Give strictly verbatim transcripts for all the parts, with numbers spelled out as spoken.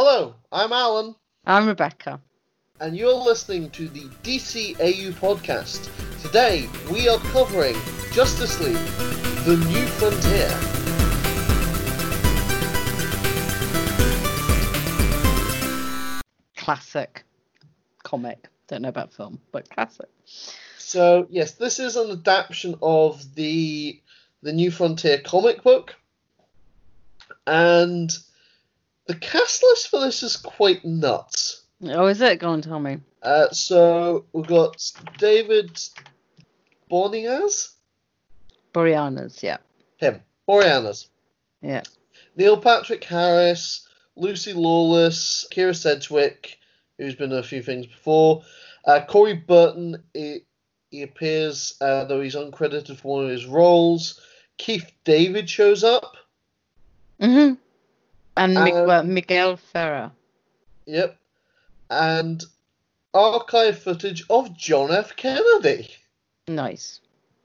Hello, I'm Alan. I'm Rebecca. And you're listening to the D C A U podcast. Today, we are covering Justice League, The New Frontier. Classic comic. Don't know about film, but classic. So, yes, this is an adaptation of the The New Frontier comic book. And the cast list for this is quite nuts. Oh, is it? Go on, tell me. Uh, so, we've got David Boreanaz? Boreanaz, yeah. Him. Boreanaz. Yeah. Neil Patrick Harris, Lucy Lawless, Kira Sedgwick, who's been in a few things before. Uh, Corey Burton, he, he appears, uh, though he's uncredited for one of his roles. Keith David shows up. Mm-hmm. And Um, Miguel, Miguel Ferrer. Yep. And archive footage of John F. Kennedy. Nice.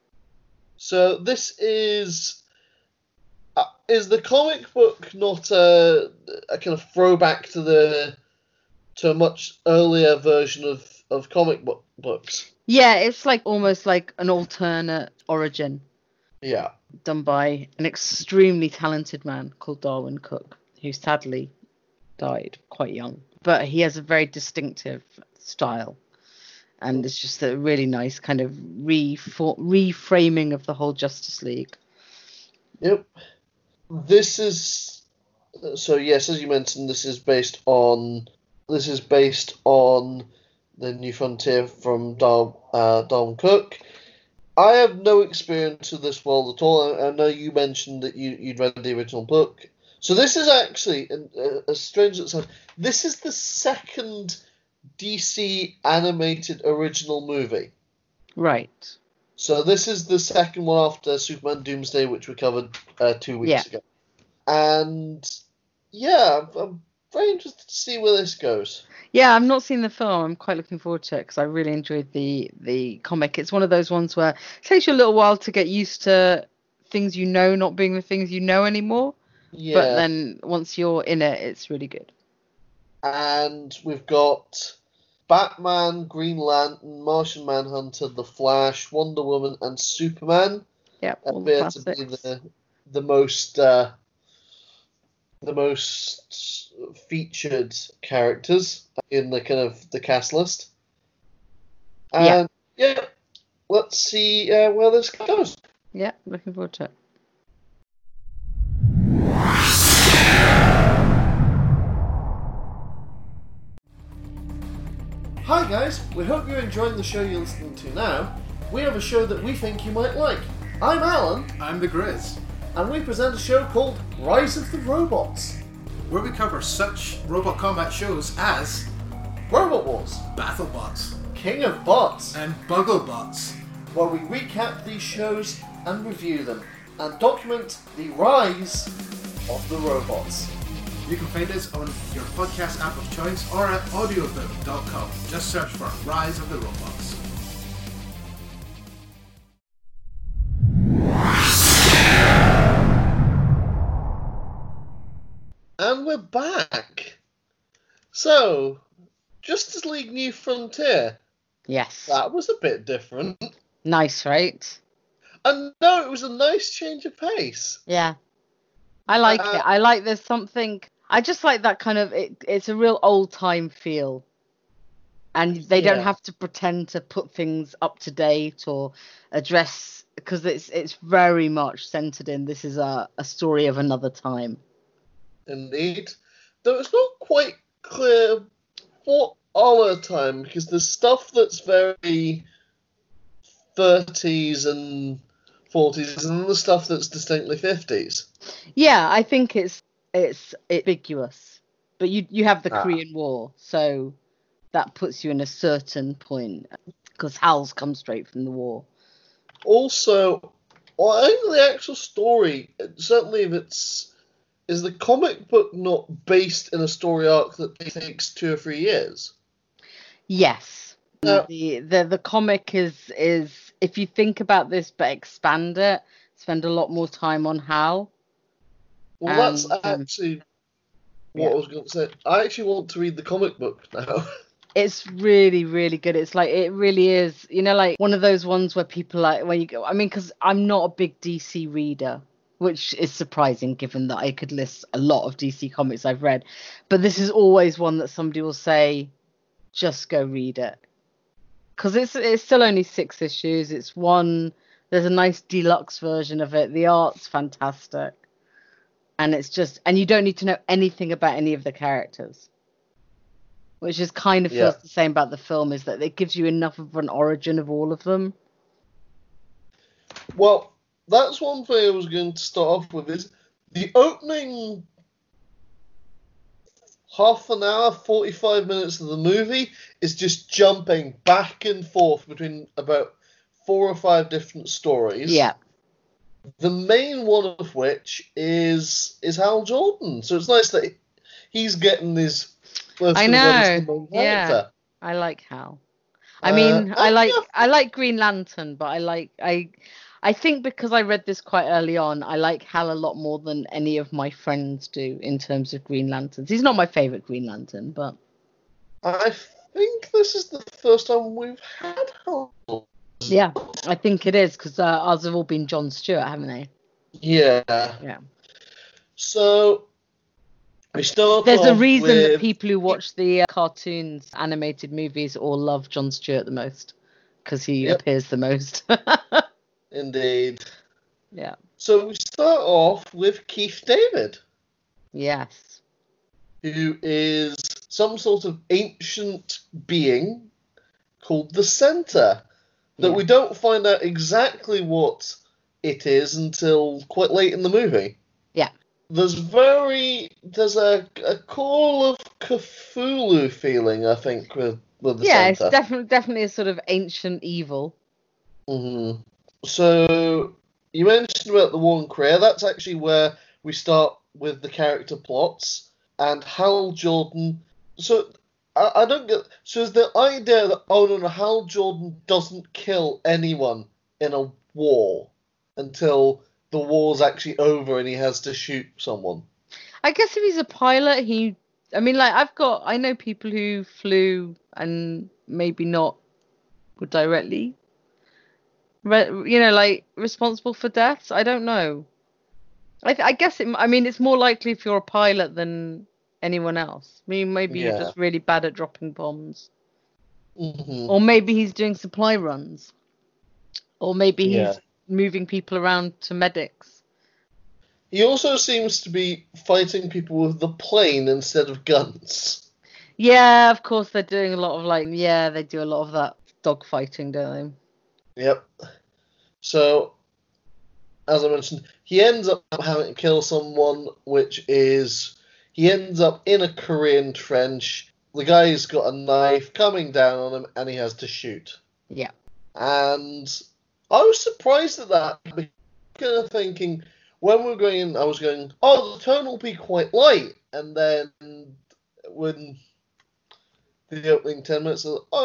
So this is... Uh, is the comic book not a, a kind of throwback to the to a much earlier version of, of comic book books? Yeah, it's like almost like an alternate origin. Yeah. Done by an extremely talented man called Darwin Cook, who sadly died quite young. But he has a very distinctive style. And it's just a really nice kind of refor- reframing of the whole Justice League. Yep. This is... So, yes, as you mentioned, this is based on... This is based on The New Frontier from Dar- uh, Darwin Cook. I have no experience with this world at all. I, I know you mentioned that you, you'd read the original book. So this is actually, uh, as strange as it sounds, this is the second D C animated original movie. Right. So this is the second one after Superman Doomsday, which we covered uh, two weeks Yeah. ago. And, yeah, I'm, I'm very interested to see where this goes. Yeah, I've not seen the film. I'm quite looking forward to it because I really enjoyed the the comic. It's one of those ones where it takes you a little while to get used to things you know not being the things you know anymore. Yeah. But then once you're in it, it's really good. And we've got Batman, Green Lantern, Martian Manhunter, The Flash, Wonder Woman, and Superman. Yeah, all the appear to be classics. the the most uh, the most featured characters in the kind of the cast list. And yeah, yeah let's see uh, where this goes. Yeah, looking forward to it. Hi guys, we hope you're enjoying the show you're listening to now. We have a show that we think you might like. I'm Alan. I'm the Grizz, And we present a show called Rise of the Robots, where we cover such robot combat shows as Robot Wars, BattleBots King of Bots, and BuggleBots. where we recap these shows and review them, and document the rise of the robots. You can find us on your podcast app of choice or at audioboom dot com. Just search for Rise of the Robots. And we're back. So, Justice League New Frontier. Yes. That was a bit different. Nice, right? And no, it was a nice change of pace. Yeah. I like Uh, it. I like there's something... I just like that kind of... It, it's a real old-time feel. And they don't Yeah. have to pretend to put things up to date or address... Because it's it's very much centered in this is a, a story of another time. Indeed. Though it's not quite clear what other time, because there's stuff that's very thirties and forties, and then the stuff that's distinctly fifties. Yeah, I think it's it's ambiguous. But you you have the Ah. Korean War, so that puts you in a certain point. Because Hal's come straight from the war. Also, well, I think the actual story, certainly if it's, is the comic book not based in a story arc that takes two or three years? Yes. No. The, the the comic is is if you think about this but expand it, spend a lot more time on Hal. Well, that's And, um, actually what Yeah. I was going to say. I actually want to read the comic book now. It's really, really good. It's like, it really is, you know, like one of those ones where people like, when you go, I mean, because I'm not a big D C reader, which is surprising given that I could list a lot of D C comics I've read. But this is always one that somebody will say, just go read it. Because it's, it's still only six issues. It's one, there's a nice deluxe version of it. The art's fantastic. And it's just, and you don't need to know anything about any of the characters. Which is kind of feels Yeah. the same about the film, is that it gives you enough of an origin of all of them. Well, that's one thing I was going to start off with, is the opening half an hour, forty-five minutes of the movie is just jumping back and forth between about four or five different stories. Yeah. The main one of which is is Hal Jordan. So it's nice that he's getting his first I run as know. the main Yeah. character. I like Hal. I Uh, mean, I and like yeah, I like Green Lantern, but I like I I think because I read this quite early on, I like Hal a lot more than any of my friends do in terms of Green Lanterns. He's not my favorite Green Lantern, but I think this is the first time we've had Hal. yeah, I think it is because uh, ours have all been Jon Stewart, haven't they? Yeah. Yeah. So we start There's a off reason that with people who watch the uh, cartoons, animated movies, all love Jon Stewart the most because he Yep. appears the most. Indeed. Yeah. So we start off with Keith David, Yes. who is some sort of ancient being called the Center, that Yeah. we don't find out exactly what it is until quite late in the movie. Yeah. There's very there's a, a Call of Cthulhu feeling, I think, with with the Yeah, it's Center. definitely definitely a sort of ancient evil. hmm So you mentioned about the Warren Crea. That's actually where we start with the character plots and Hal Jordan. So I, I don't get. So is the idea that oh no no Hal Jordan doesn't kill anyone in a war until the war's actually over and he has to shoot someone? I guess if he's a pilot, he. I mean, like I've got. I know people who flew and maybe not were directly, re- you know, like responsible for deaths. I don't know. I, th- I guess it. I mean, it's more likely if you're a pilot than anyone else. I mean, maybe you're Yeah. just really bad at dropping bombs, hmm or maybe he's doing supply runs, or maybe Yeah. he's moving people around to medics. He also seems to be fighting people with the plane instead of guns. Yeah, of course they're doing a lot of like. Yeah, they do a lot of that dogfighting, don't Yep. So, as I mentioned, he ends up having to kill someone, which is he ends up in a Korean trench. The guy's got a knife coming down on him, and he has to shoot. they? Yeah. And I was surprised at that, because of thinking when we were going in, I was going, oh, the tone will be quite light, and then when the opening ten minutes, I was like,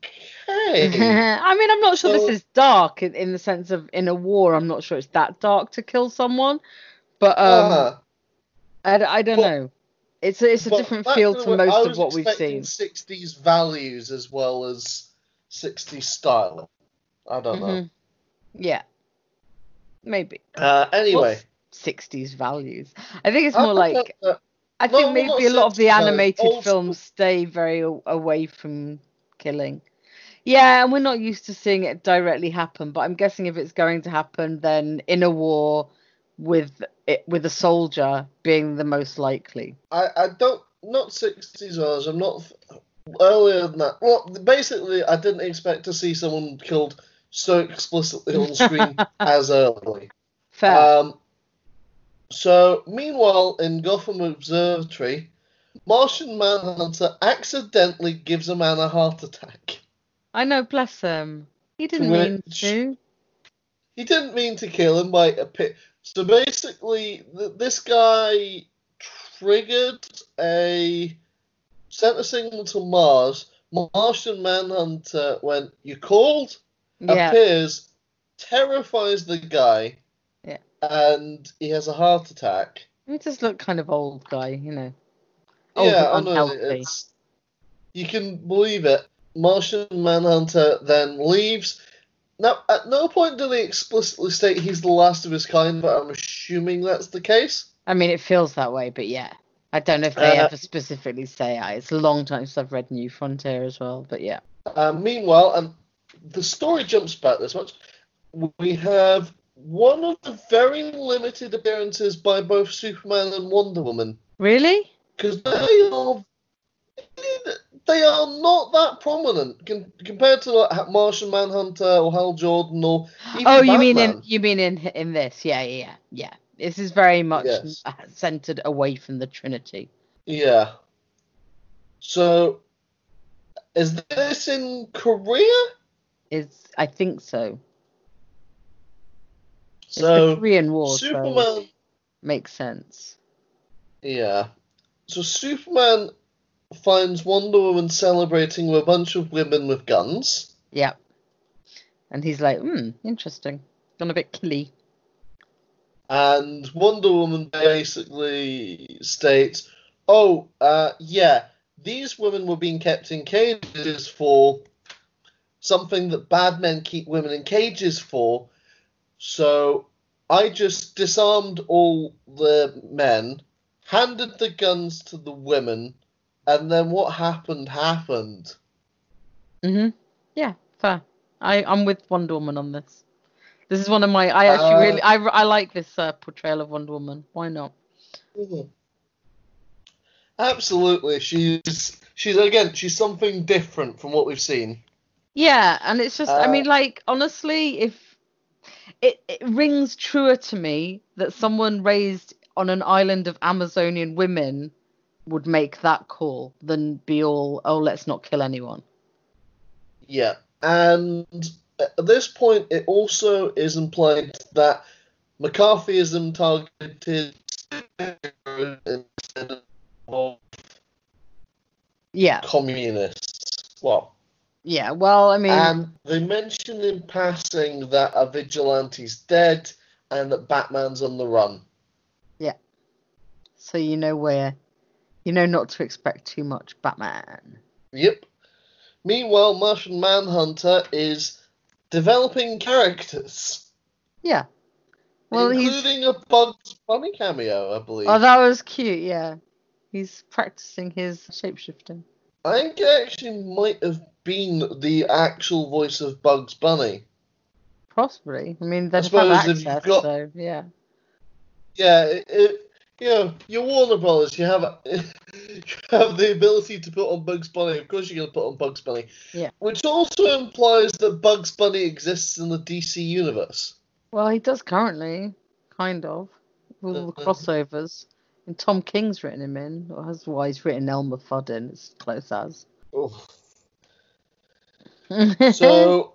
okay. I mean, I'm not sure So- this is dark in, in the sense of in a war. I'm not sure it's that dark to kill someone, but um, Uh, I, d- I don't but- know. It's a, it's a but different back feel to to the- I most of was what we've expecting seen. sixties values as well as sixties style. I don't know. Mhm. Yeah, maybe. Uh, anyway, What's sixties values? I think it's I more like don't know. I No, think well, not maybe a lot of the sixties values, animated old films school. stay very a- away from killing. Yeah, and we're not used to seeing it directly happen, but I'm guessing if it's going to happen, then in a war with it with a soldier being the most likely. I, I don't not sixties values. I'm not earlier than that. Well, basically, I didn't expect to see someone killed so explicitly on screen as early. Fair. Um, so, meanwhile, in Gotham Observatory, Martian Manhunter accidentally gives a man a heart attack. I know, bless him. He didn't mean Which- to. He didn't mean to kill him by a pit. So basically, th- this guy triggered a sent a signal to Mars. Martian Manhunter went, "You called?" Yeah. Appears, terrifies the guy, Yeah. and he has a heart attack. He just looked kind of old guy, you know. old yeah, I and know. unhealthy. It's, you can believe it. Martian Manhunter then leaves. Now, at no point do they explicitly state he's the last of his kind, but I'm assuming that's the case. I mean, it feels that way, but yeah. I don't know if they Uh, ever specifically say it. It's a long time since I've read New Frontier as well, but yeah. Uh, meanwhile, and the story jumps back this much, we have one of the very limited appearances by both Superman and Wonder Woman. Really? Because they are they are not that prominent com- compared to like Martian Manhunter or Hal Jordan or even Oh, you Batman. mean in you mean in in this? Yeah, yeah, yeah, yeah. This is very much Yes. centered away from the Trinity. Yeah. So, is this in Korea? Is I think so. It's So, the Korean War, Superman. so makes sense. Yeah. So Superman finds Wonder Woman celebrating with a bunch of women with guns. Yeah. And he's like, hmm, interesting. Gone a bit killy. And Wonder Woman basically states, oh, uh, yeah, these women were being kept in cages for something that bad men keep women in cages for. So I just disarmed all the men, handed the guns to the women, and then what happened, happened. Mm-hmm. Yeah, fair. I, I'm with Wonder Woman on this. This is one of my... I actually uh, really... I, I like this uh, portrayal of Wonder Woman. Why not? Mm-hmm. Absolutely. She's, she's again, she's something different from what we've seen. Yeah, and it's just... Uh, I mean, like, honestly, if... It, it rings truer to me that someone raised on an island of Amazonian women would make that call than be all, oh, let's not kill anyone. Yeah, and at this point, it also is implied that McCarthyism targeted instead of yeah. communists. Well, yeah, well, I mean... And they mention in passing that a vigilante's dead and that Batman's on the run. Yeah. So you know where... You know not to expect too much Batman. Yep. Meanwhile, Martian Manhunter is developing characters. Yeah. Well, including he's... a Bugs Bunny cameo, I believe. Oh, that was cute, yeah. He's practicing his shapeshifting. I think it actually might have been the actual voice of Bugs Bunny. Possibly. I mean, they have suppose access, if you've got- so, yeah. Yeah, it, it, you know, you're Warner Brothers. You have you have the ability to put on Bugs Bunny. Of course, you're going to put on Bugs Bunny. Yeah. Which also implies that Bugs Bunny exists in the D C universe. Well, he does currently, kind of, with all the crossovers. And Tom King's written him in, or has why he's written Elmer Fudd in. It's close as. Oh. So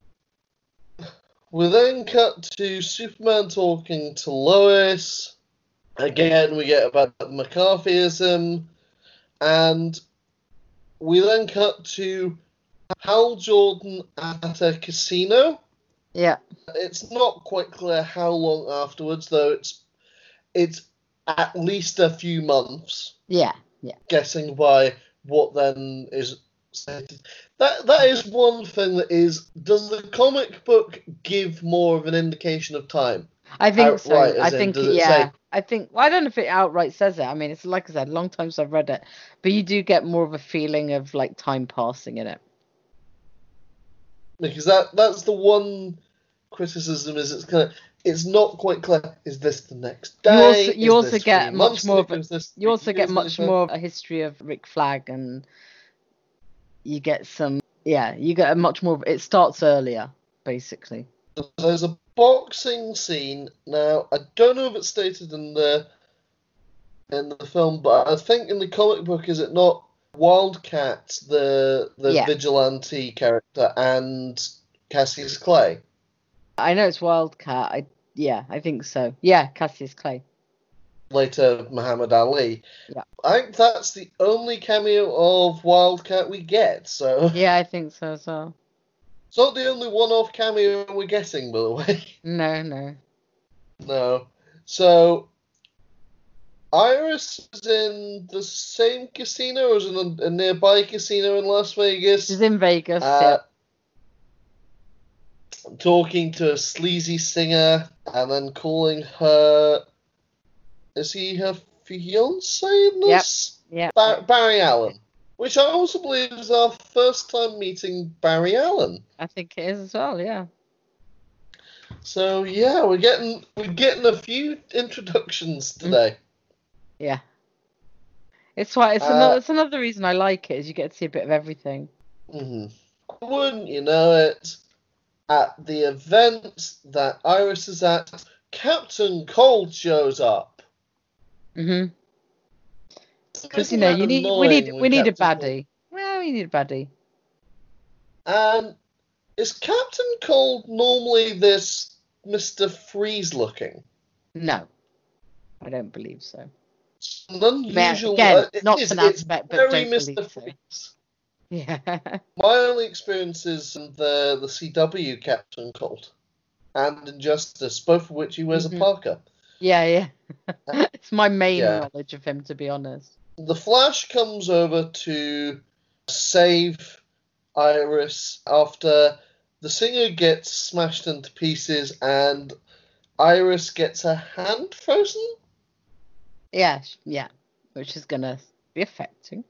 we then cut to Superman talking to Lois. Again, we get about McCarthyism, and we then cut to Hal Jordan at a casino. Yeah. It's not quite clear how long afterwards, though it's it's at least a few months. Yeah, yeah. Guessing by what then is stated. That that is one thing that is. Does the comic book give more of an indication of time? I think Outright, so. I as in, think does it yeah. say- I think well, I don't know if it outright says it. I mean, it's like I said, long time since I've read it, but you do get more of a feeling of like time passing in it. Because that that's the one criticism is it's kind of it's not quite clear. Is this the next day? You also you Is also this get three much months more of later? a, Is this you also three get years much later? more of a history of Rick Flag, and you get some yeah you get a much more. It starts earlier basically. There's a boxing scene now. I don't know if it's stated in the in the film, but I think in the comic book, is it not Wildcat, the the Yeah. vigilante character, and Cassius Clay? I know it's Wildcat. I yeah, I think so. Yeah, Cassius Clay. Later, Muhammad Ali. Yeah. I think that's the only cameo of Wildcat we get. So Yeah, I think so as well. it's not the only one-off cameo we're getting, by the way. No, no. No. So Iris is in the same casino, or is in a, a nearby casino in Las Vegas. She's in Vegas. Uh, talking to a sleazy singer and then calling her. Is he her fiance in this? Yeah. Bar- Barry Allen. Which I also believe is our first time meeting Barry Allen. I think it is as well. Yeah. So yeah, we're getting we're getting a few introductions today. Yeah. It's why it's Uh, another it's another reason I like it is you get to see a bit of everything. Mm-hmm. Wouldn't you know it? At the event that Iris is at, Captain Cold shows up. Mhm. Because Isn't you know that you need we annoying need when we need a Captain baddie. Well, we need a baddie. Cold- And is Captain Cold normally this Mister Freeze looking? No, I don't believe so. It's an unusual. Again, uh, it not is, an it's aspect, but very don't Mister believe so. Freeze. Yeah. My only experience is in the the C W Captain Cold and Injustice, both of which he wears Mhm. a parka. Yeah, yeah. It's my main Yeah. knowledge of him, to be honest. The Flash comes over to save Iris after the singer gets smashed into pieces and Iris gets her hand frozen. Yeah, sh- yeah. Which is gonna be affecting.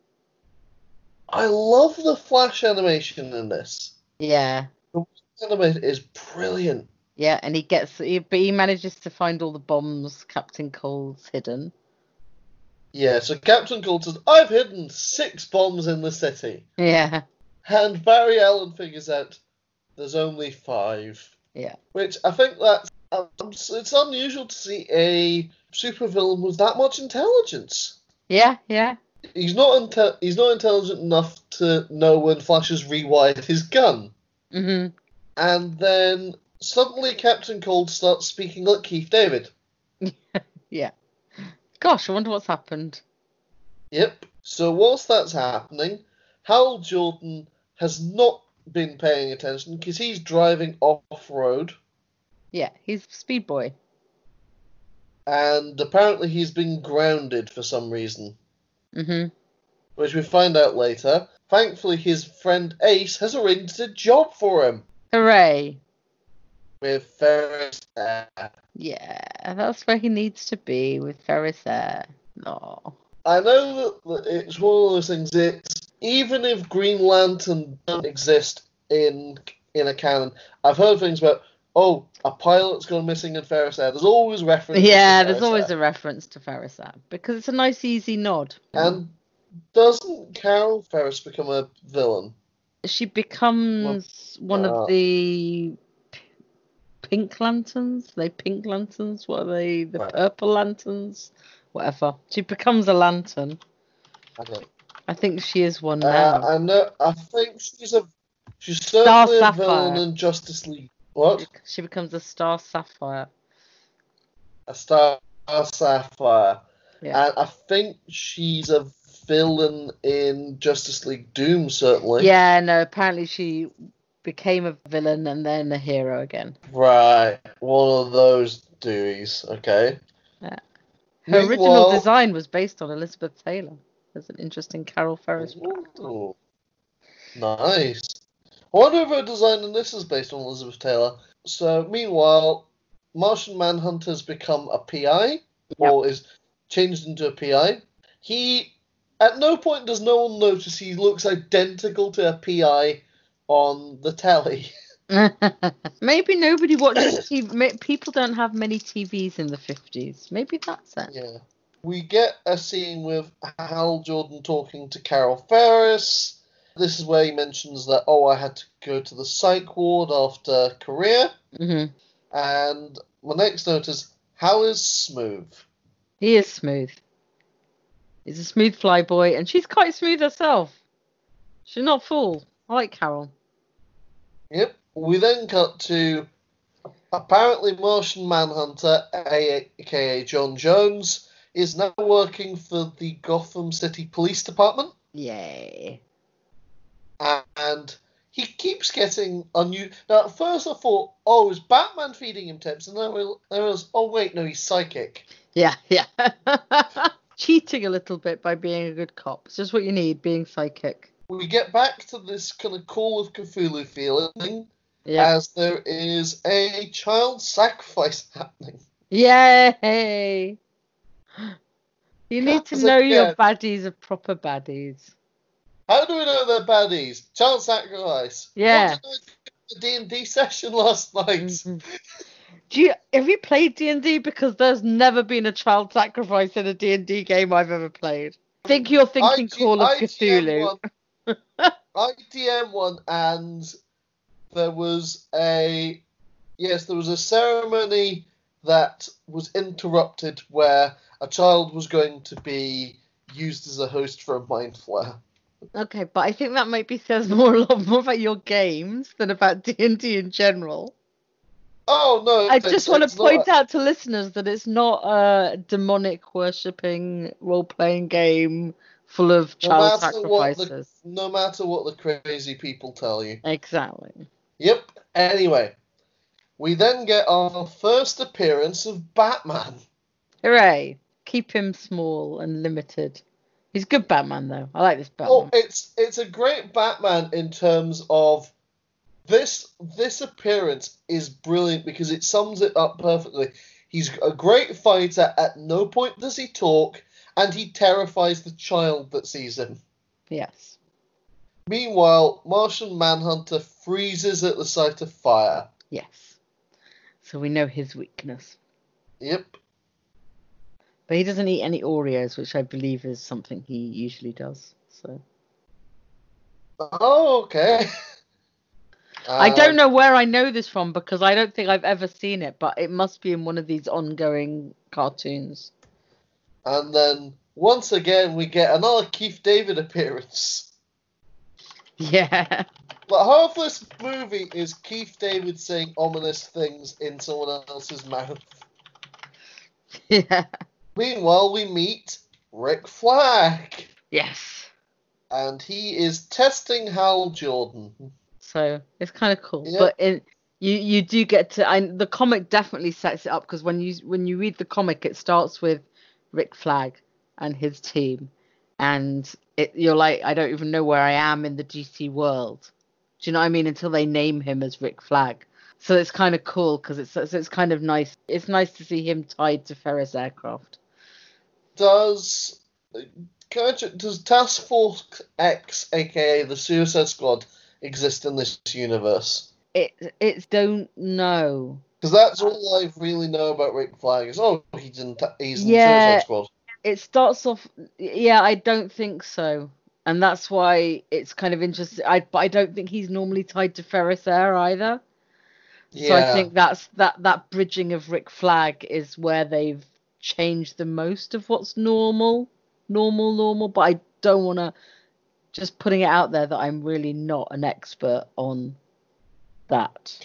I love the Flash animation in this. Yeah. The animation is brilliant. Yeah, and he gets, he, but he manages to find all the bombs Captain Cold's hidden. Yeah, so Captain Cold says, I've hidden six bombs in the city. Yeah. And Barry Allen figures out there's only five. Yeah. Which I think that's, um, it's unusual to see a supervillain with that much intelligence. Yeah, yeah. He's not inte- he's not intelligent enough to know when Flash has rewired his gun. Mhm. And then suddenly Captain Cold starts speaking like Keith David. Yeah. Gosh, I wonder what's happened. Yep. So whilst that's happening, Hal Jordan has not been paying attention because he's driving off-road. Yeah, he's Speed Boy. And apparently he's been grounded for some reason, Mhm. which we find out later. Thankfully, his friend Ace has arranged a job for him Hooray. with Ferris. Uh, Yeah, that's where he needs to be with Ferris Air. No. I know that it's one of those things. It's even if Green Lantern doesn't exist in in a canon, I've heard things about. Oh, a pilot's gone missing in Ferris Air. There's always reference. Yeah, to there's Ferris always Air. a reference to Ferris Air because it's a nice, easy nod. And doesn't Carol Ferris become a villain? She becomes one uh, of the p- pink lanterns. Are they pink lanterns? What are they? The Right. purple lanterns? Whatever. She becomes a lantern. I don't. I think she is one Uh, now. I know. I think she's a. She's Star certainly a Sapphire. villain in Justice League. What? She becomes a Star Sapphire. A Star Sapphire. Yeah. And I think she's a villain in Justice League Doom, certainly. Yeah, no, apparently she became a villain and then a hero again. Right. One of those duties. Okay. Her original Meanwhile- design was based on Elizabeth Taylor. There's an interesting Carol Ferris fact. Ooh, nice. I wonder if her design in this is based on Elizabeth Taylor. So, meanwhile, Martian Manhunter's become a P I, or is changed into a P I. He, at no point does no one notice he looks identical to a P I on the telly. Maybe nobody watches T V. ma- People don't have many T Vs in the fifties. Maybe that's it. Yeah. We get a scene with Hal Jordan talking to Carol Ferris. This is where he mentions that, oh, I had to go to the psych ward after Korea. hmm And my next note is, Hal is smooth. He is smooth. He's a smooth flyboy, and she's quite smooth herself. She's not fooled. I like Carol. Yep. We then cut to, apparently Martian Manhunter, aka John Jones, is now working for the Gotham City Police Department. Yay. And he keeps getting unusual. Now, at first I thought, oh, is Batman feeding him tips? And then I real- I realized, oh, wait, no, he's psychic. Yeah, yeah. Cheating a little bit by being a good cop. It's just what you need, being psychic. We get back to this kind of Call of Cthulhu feeling, Yeah. as there is a child sacrifice happening. Yay! You need to Because know your again- baddies are proper baddies. How do we know they're baddies? Child sacrifice. Yeah. What did I do at the D and D session last night? Mhm. Do you have you played D and D? Because there's never been a child sacrifice in a D and D game I've ever played. I think you're thinking I G- Call of I G M Cthulhu. one. I D M one, and there was a yes, there was a ceremony that was interrupted where a child was going to be used as a host for a mind flare. Okay, but I think that might be says more a lot more about your games than about D and D in general. Oh no! I it's- just want it's to point not, out to listeners that it's not a demonic worshipping role playing game full of no child matter what sacrifices. the no matter what the crazy people tell you. Exactly. Yep. Anyway, we then get our first appearance of Batman. Hooray! Keep him small and limited. He's good Batman though. I like this Batman. Oh, it's it's a great Batman in terms of this this appearance is brilliant because it sums it up perfectly. He's a great fighter. At no point does he talk, and he terrifies the child that sees him. Yes. Meanwhile, Martian Manhunter freezes at the sight of fire. Yes. So we know his weakness. Yep. But he doesn't eat any Oreos, which I believe is something he usually does. So Oh, okay. I don't Um, know where I know this from because I don't think I've ever seen it, but it must be in one of these ongoing cartoons. And then once again we get another Keith David appearance. Yeah. But half this movie is Keith David saying ominous things in someone else's mouth. Yeah. Meanwhile, we meet Rick Flag, Yes. and he is testing Hal Jordan. So it's kind of cool, Yeah. but in, you you do get to. I, the comic definitely sets it up because when you when you read the comic, it starts with Rick Flag and his team, and it you're like, I don't even know where I am in the D C world. Do you know what I mean? Until they name him as Rick Flag. So it's kind of cool because it's so it's kind of nice. It's nice to see him tied to Ferris Aircraft. Does can I ju- does Task Force X, aka the Suicide Squad, exist in this universe? It it's don't know. Because that's all I really know about Rick Flag is, oh, he's in, ta- he's in Yeah. Suicide Squad. It starts off, yeah, I don't think so, and that's why it's kind of interesting. I but I don't think he's normally tied to Ferris Air either. So I Yeah. think that's that that bridging of Rick Flag is where they've changed the most of what's normal, normal, normal. But I don't want to just putting it out there that I'm really not an expert on that.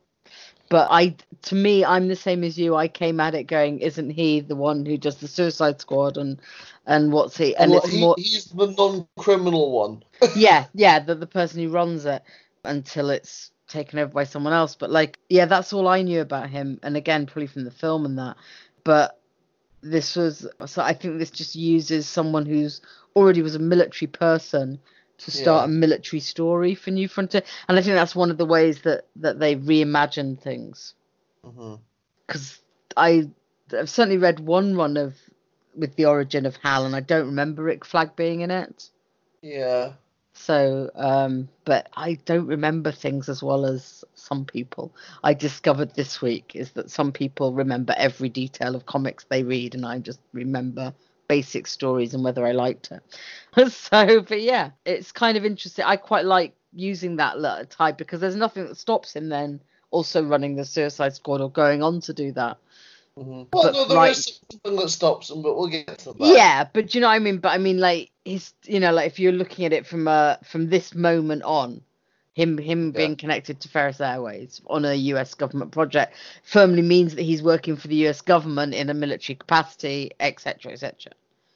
But I, to me, I'm the same as you. I came at it going, isn't he the one who does the Suicide Squad and and what's he? And Well, it's he, more, he's the non-criminal one. yeah, yeah, the the person who runs it until it's taken over by someone else. But like, yeah, that's all I knew about him. And again, probably from the film and that. But this was so I think this just uses someone who's already was a military person to start Yeah. a military story for New Frontier, and I think that's one of the ways that that they reimagined things. hmm Because I I've certainly read one run of with the origin of Hal, and I don't remember Rick Flag being in it. Yeah. So, um, but I don't remember things as well as some people. I discovered this week is that some people remember every detail of comics they read, and I just remember basic stories and whether I liked it. So, but yeah, it's kind of interesting. I quite like using that little type because there's nothing that stops him then also running the Suicide Squad or going on to do that. hmm Well, But no, there right- is something that stops him, but we'll get to that. Yeah, but do you know what I mean? But I mean, like he's, you know, like if you're looking at it from uh from this moment on, him him Yeah. being connected to Ferris Airways on a U S government project firmly means that he's working for the U S government in a military capacity, et cetera, et cetera.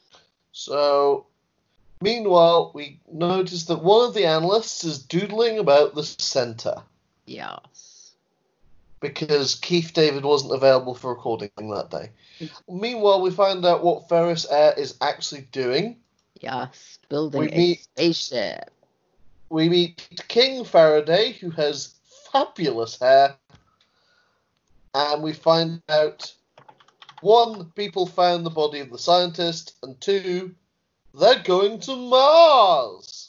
So, meanwhile, we notice that one of the analysts is doodling about the center. Yes. because Keith David wasn't available for recording that day. Meanwhile, we find out what Ferris Air is actually doing. Yes, building We a meet- spaceship. We meet King Faraday, who has fabulous hair, and we find out, one, people found the body of the scientist, and two, they're going to Mars.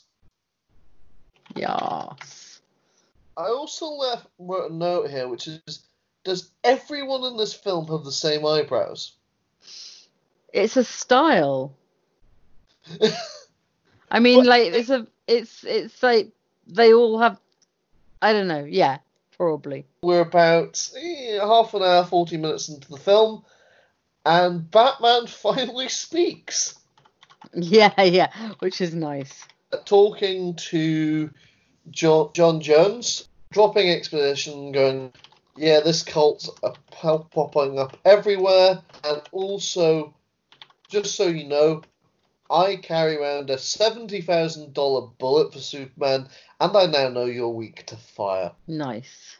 Yes. I also left wrote a note here, which is, does everyone in this film have the same eyebrows? It's a style. I mean, But- like it's a, it's it's like they all have. I don't know. Yeah, probably. We're about eh, half an hour, forty minutes into the film, and Batman finally speaks. Yeah, yeah, which is nice. Talking to John, John Jones, dropping exposition, going, yeah, this cult's a pop- popping up everywhere, and also, just so you know, I carry around a seventy thousand dollars bullet for Superman, and I now know you're weak to fire. Nice.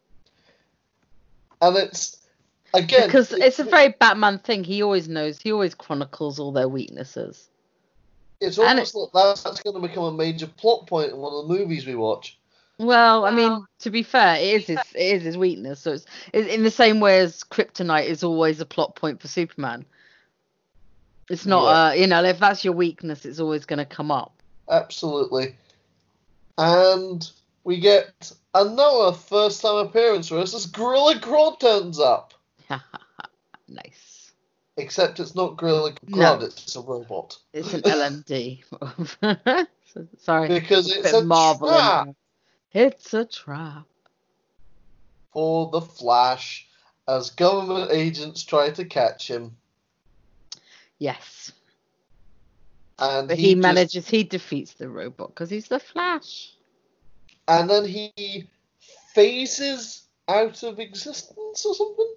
And it's, again... Because it- it's a very Batman thing. He always knows. He always chronicles all their weaknesses. It's and almost like that's, that's going to become a major plot point in one of the movies we watch. Well, I mean, to be fair, it is his, it is his weakness. So it's, it's in the same way as Kryptonite is always a plot point for Superman. It's not, Yeah. uh, you know, if that's your weakness, it's always going to come up. Absolutely. And we get another first-time appearance for us as Gorilla Grodd turns up. Nice. Except it's not Gorilla No. Grodd, it's a robot. It's an L M D. So- Sorry. Because a it's bit a Marvel in trap there. It's a trap. for the Flash as government agents try to catch him. Yes. And But he, he just- manages, he defeats the robot because he's the Flash. and then he phases out of existence or something?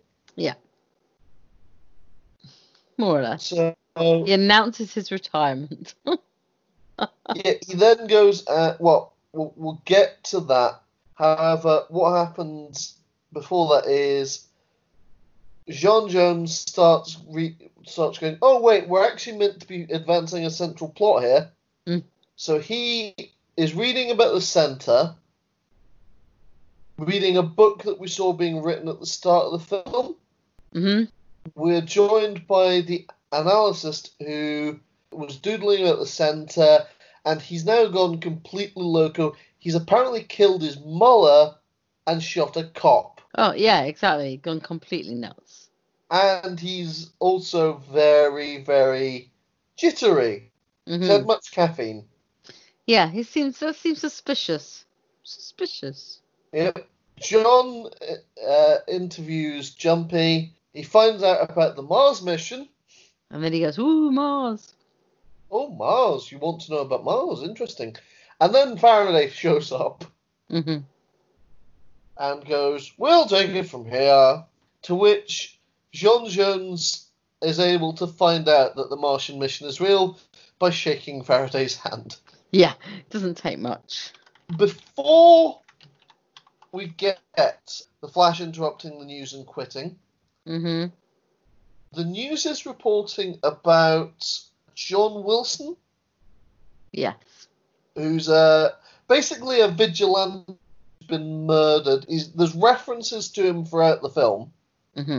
More or less. So... He announces his retirement. Yeah, he then goes, uh, well, well, we'll get to that. However, what happens before that is Jean Jones starts re- starts going, oh, wait, we're actually meant to be advancing a central plot here. Mm. So he is reading about the Centre, reading a book that we saw being written at the start of the film. hmm We're joined by the analyst who was doodling at the centre, and he's now gone completely loco. He's apparently killed his mother and shot a cop. Oh, yeah, exactly. Gone completely nuts. And he's also very, very jittery. hmm He's had much caffeine. Yeah, he seems that seems suspicious. Suspicious. Yep. John uh, interviews Jumpy. He finds out about the Mars mission. And then he goes, ooh, Mars. Oh, Mars. You want to know about Mars? Interesting. And then Faraday shows up hmm and goes, we'll take it from here. To which Jean Jones is able to find out that the Martian mission is real by shaking Faraday's hand. Yeah, it doesn't take much. Before we get the Flash interrupting the news and quitting, hmm the news is reporting about John Wilson, Yes. who's uh, basically a vigilante who's been murdered. He's, there's references to him throughout the film. hmm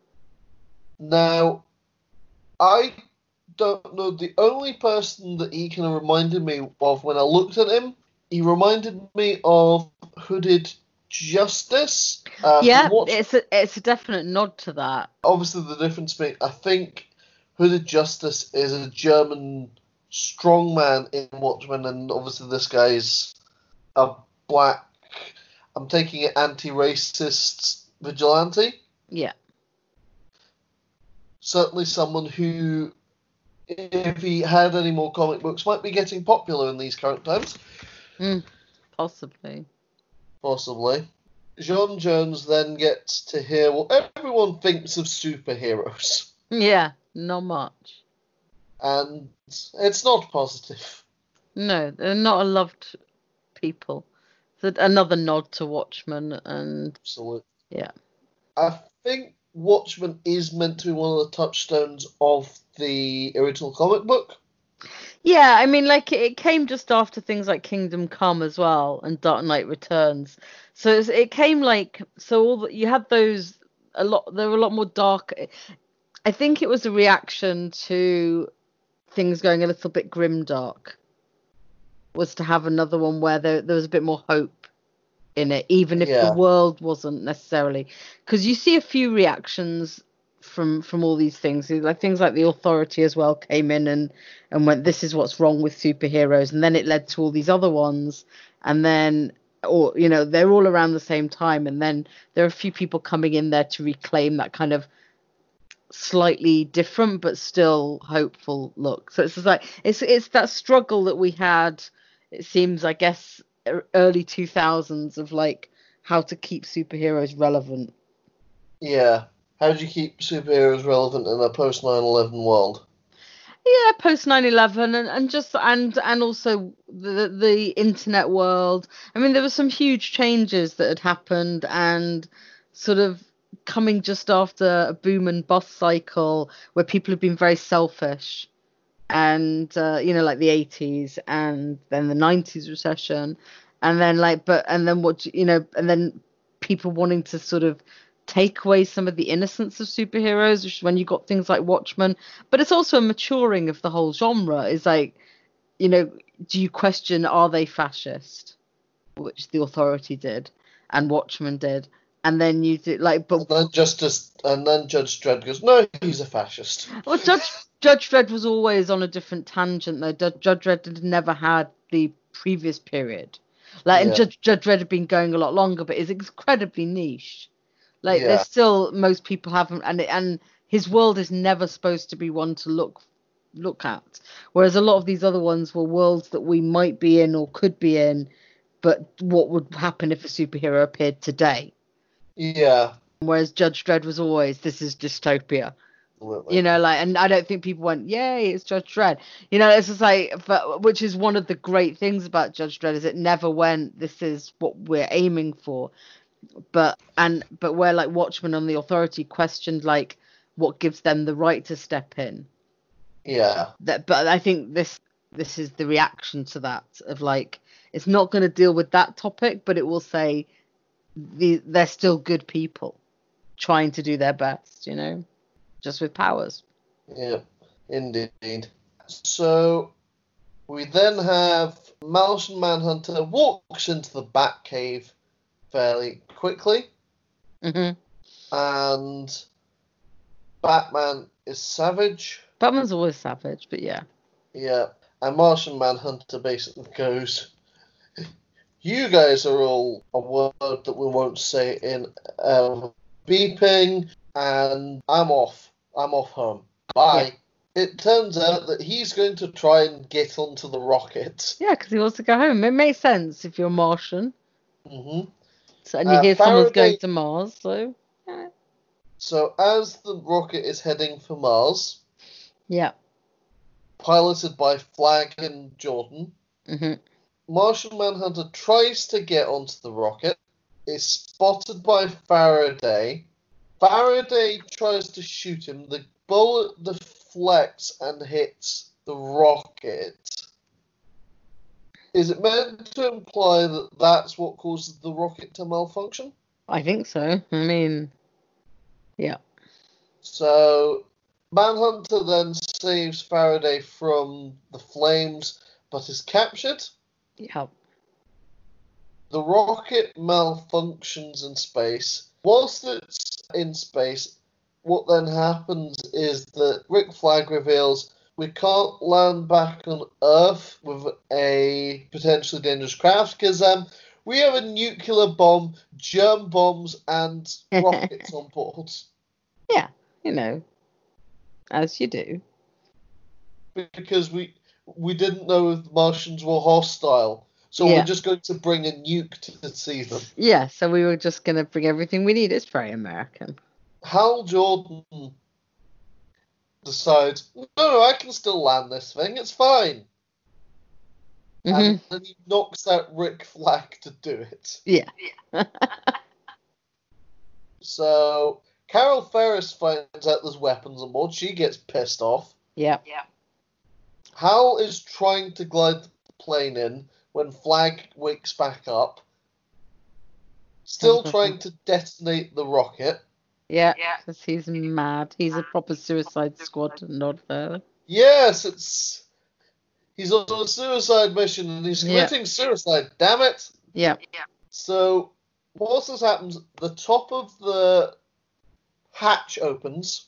Now, I don't know, the only person that he kind of reminded me of when I looked at him, he reminded me of Hooded Justice. Uh, yeah, what- it's a it's a definite nod to that. Obviously, the difference being, I think Hooded Justice is a German strongman in Watchmen, and obviously this guy's a black, I'm taking it, anti-racist vigilante. Yeah. Certainly someone who, if he had any more comic books, might be getting popular in these current times. Mm, possibly. Possibly. Jean Jones then gets to hear what everyone thinks of superheroes. Yeah, not much. And it's not positive. No, they're not a loved people. It's another nod to Watchmen and Absolutely. Yeah. I think Watchmen is meant to be one of the touchstones of the original comic book. Yeah, I mean, like it came just after things like Kingdom Come as well and Dark Knight Returns. So it's- it came like so all the, you had those a lot. There were a lot more dark. I think it was a reaction to things going a little bit grimdark. Was to have another one where there there was a bit more hope in it, even if the Yeah. world wasn't necessarily. Because you see a few reactions from from all these things, like things like the Authority as well came in and and went, this is what's wrong with superheroes, and then it led to all these other ones, and then or you know they're all around the same time, and then there are a few people coming in there to reclaim that kind of slightly different but still hopeful look. So it's just like it's it's that struggle that we had. It seems, I guess, e- early two thousands of like how to keep superheroes relevant. Yeah. How do you keep superheroes relevant in a post nine eleven world? Yeah, post nine eleven and, and just and and also the the internet world. I mean, there were some huge changes that had happened and sort of coming just after a boom and bust cycle where people have been very selfish and uh, you know like the eighties and then the nineties recession and then like but and then what you know and then people wanting to sort of take away some of the innocence of superheroes, which is when you got things like Watchmen. But it's also a maturing of the whole genre. Is like, you know, do you question, are they fascist, which the Authority did and Watchmen did, and then you do like but And then Justice, and then Judge Dredd goes, no, he's a fascist. well, Judge Judge Dredd was always on a different tangent though. Judge, Judge Dredd had never had the previous period. Like, and Yeah. Judge Judge Dredd had been going a lot longer, but is incredibly niche. Like, there's Yeah. still most people haven't, and and his world is never supposed to be one to look look at. Whereas a lot of these other ones were worlds that we might be in or could be in, but what would happen if a superhero appeared today? Yeah. Whereas Judge Dredd was always, this is dystopia. Absolutely. You know, like, and I don't think people went, yay, it's Judge Dredd. You know, it's just like, but which is one of the great things about Judge Dredd is it never went, this is what we're aiming for. But and but where like Watchmen on the Authority questioned like what gives them the right to step in. Yeah. That, but I think this this is the reaction to that of like it's not going to deal with that topic, but it will say the they're still good people trying to do their best, you know, just with powers. Yeah. Indeed. So we then have Martian Manhunter walks into the Batcave fairly quickly, hmm and Batman is savage. Batman's always savage, but yeah. Yeah. And Martian Manhunter basically goes, you guys are all a word that we won't say in uh, beeping, and I'm off. I'm off home. Bye. Yeah. It turns out that he's going to try and get onto the rocket. Yeah, because he wants to go home. It makes sense if you're Martian. Mm-hmm. So, and you Uh, hear someone's Faraday- going to Mars, so yeah. So as the rocket is heading for Mars, Yeah. piloted by Flag and Jordan, hmm Martian Manhunter tries to get onto the rocket, is spotted by Faraday. Faraday tries to shoot him. The bullet deflects and hits the rocket. Is it meant to imply that that's what causes the rocket to malfunction? I think so. I mean, yeah. So Manhunter then saves Faraday from the flames, but is captured. Yeah. The rocket malfunctions in space. Whilst it's in space, what then happens is that Rick Flag reveals we can't land back on Earth with a potentially dangerous craft because um, we have a nuclear bomb, germ bombs, and rockets on board. Yeah, you know, as you do. Because we we didn't know if the Martians were hostile. So Yeah. we're just going to bring a nuke to see them. Yeah, so we were just going to bring everything we need. It's very American. Hal Jordan decides, no, no, I can still land this thing. It's fine. hmm And then he knocks out Rick Flag to do it. Yeah. So Carol Ferris finds out there's weapons on board. She gets pissed off. Yeah. Hal is trying to glide the plane in when Flag wakes back up. Still trying to detonate the rocket. Yeah, because he's mad. He's a proper Suicide Squad nod there. Yes, it's he's on a suicide mission and he's Yeah. committing suicide. Damn it! Yeah. So once this happens, the top of the hatch opens,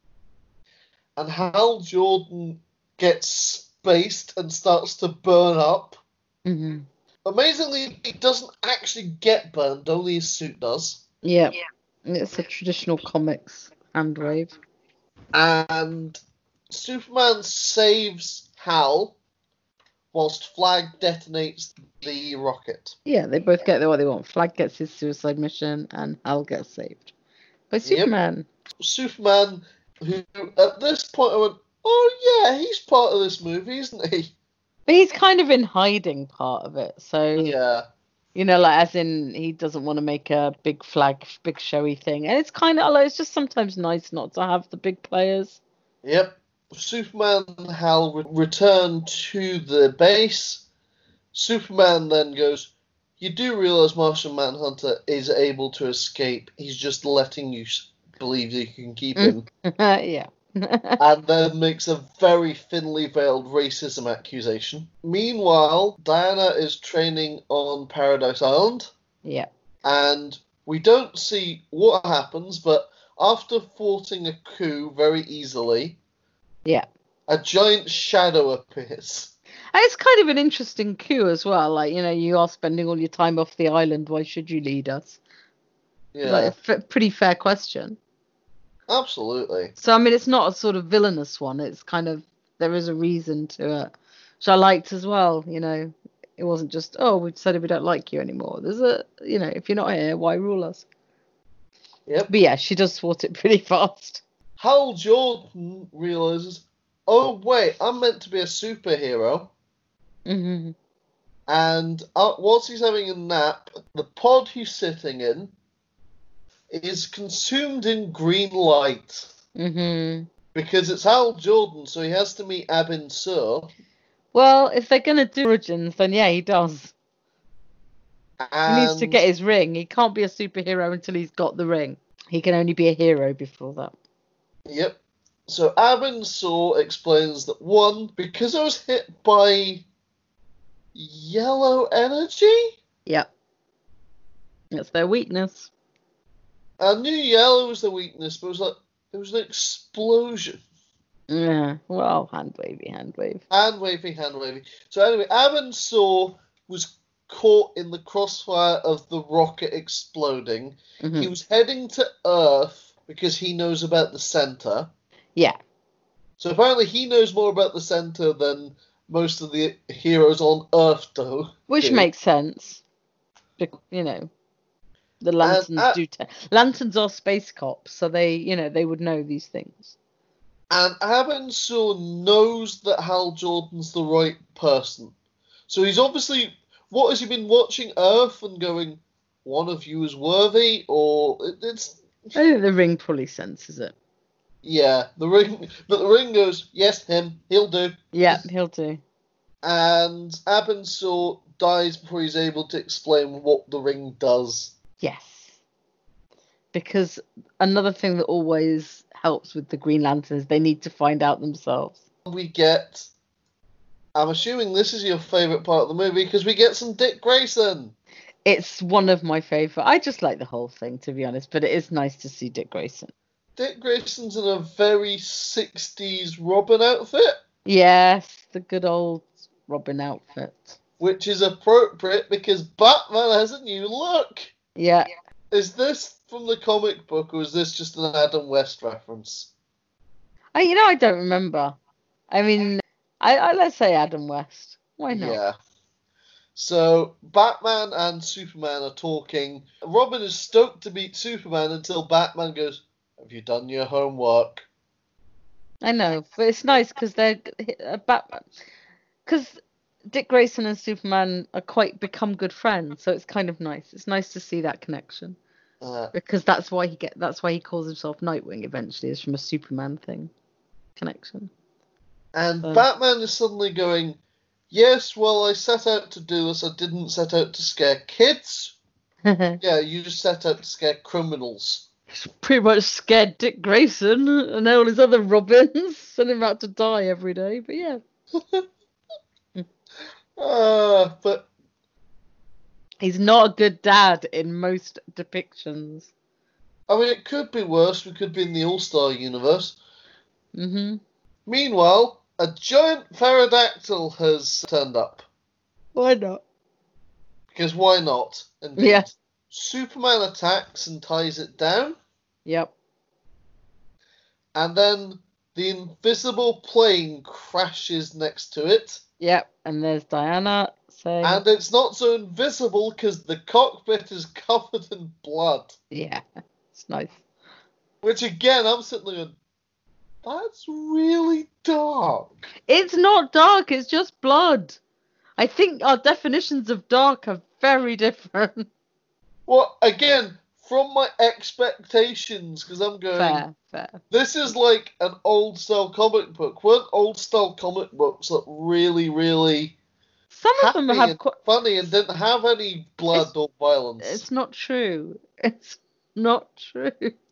and Hal Jordan gets spaced and starts to burn up. hmm Amazingly, he doesn't actually get burned, only his suit does. Yeah. It's a traditional comics hand wave. And Superman saves Hal whilst Flag detonates the rocket. Yeah, they both get what they want. Flag gets his suicide mission and Hal gets saved by Superman. Superman, who at this point I went, oh yeah, he's part of this movie, isn't he? But he's kind of in hiding part of it. So, Yeah. you know, like as in he doesn't want to make a big flag, big showy thing. And it's kind of like, it's just sometimes nice not to have the big players. Yep. Superman and Hal re- return to the base. Superman then goes, you do realise Martian Manhunter is able to escape. He's just letting you s- believe that you can keep him. Yeah. And then makes a very thinly veiled racism accusation. Meanwhile, Diana is training on Paradise Island. Yeah. And we don't see what happens, but after thwarting a coup very easily, Yeah. a giant shadow appears. And it's kind of an interesting coup as well. Like, you know, you are spending all your time off the island. Why should you lead us? Yeah, Like, a f- pretty fair question. absolutely. So, I mean, it's not a sort of villainous one. It's kind of, there is a reason to it, which I liked as well. You know, it wasn't just, oh, we've decided we don't like you anymore. There's a, you know, if you're not here, why rule us? Yep. But yeah, she does thwart it pretty fast. Hal Jordan realizes, oh wait, I'm meant to be a superhero. hmm And uh, whilst he's having a nap, the pod he's sitting in is consumed in green light. hmm Because it's Hal Jordan, so he has to meet Abin Sur. Well, if they're going to do origins, then yeah, he does. And He needs to get his ring. He can't be a superhero until he's got the ring. He can only be a hero before that. Yep. So Abin Sur explains that one, because I was hit by yellow energy. Yep. That's their weakness. I knew yellow was the weakness, but it was like it was an explosion. Yeah. Well, hand wavy, hand wave. Hand waving, hand waving. So anyway, Abin Sur was caught in the crossfire of the rocket exploding. Mhm. He was heading to Earth because he knows about the center. Yeah. So apparently he knows more about the center than most of the heroes on Earth do. Which do. makes sense. Bec- You know, the lanterns uh, do. Te- lanterns are space cops, so they, you know, they would know these things. And Abin Sur knows that Hal Jordan's the right person. So he's obviously, what has he been watching Earth and going, one of you is worthy, or it, it's I think the ring probably senses it. yeah, the ring, but the ring goes, yes, him, he'll do. Yeah, he'll do. And Abin Sur dies before he's able to explain what the ring does. Yes. Because another thing that always helps with the Green Lanterns, they need to find out themselves. We get, I'm assuming this is your favourite part of the movie, because we get some Dick Grayson. It's one of my favourite. I just like the whole thing, to be honest, but it is nice to see Dick Grayson. Dick Grayson's in a very sixties Robin outfit, Yes, the good old Robin outfit. which is appropriate because Batman has a new look. Yeah. Is this from the comic book, or is this just an Adam West reference? I, you know, I don't remember. I mean, I, I let's say Adam West. Why not? Yeah. So, Batman and Superman are talking. Robin is stoked to meet Superman until Batman goes, have you done your homework? I know, but it's nice because they're uh, Batman. Because Dick Grayson and Superman are quite become good friends, so it's kind of nice. It's nice to see that connection. Uh, Because that's why he get that's why he calls himself Nightwing eventually, is from a Superman thing connection. and So- Batman is suddenly going, yes, well, I set out to do this. I didn't set out to scare kids. Yeah, you just set out to scare criminals. He's pretty much scared Dick Grayson and all his other Robins and him out to die every day. But yeah, Uh, but he's not a good dad in most depictions. I mean, it could be worse. We could be in the All-Star universe. Mhm. Meanwhile, a giant pterodactyl has turned up. Why not? Because why not? Indeed. Yeah. Superman attacks and ties it down, Yep. and then the invisible plane crashes next to it. Yep. And there's Diana saying, And it's not so invisible because the cockpit is covered in blood. "Yeah, it's nice." Which again, I'm sitting there going, that's really dark. It's not dark. It's just blood. I think our definitions of dark are very different. Well, again, from my expectations, because I'm going, Fair, fair. this is like an old style comic book. Weren't old style comic books that really, really Some of happy them have and quite. funny and didn't have any blood It's- or violence? It's not true. It's not true.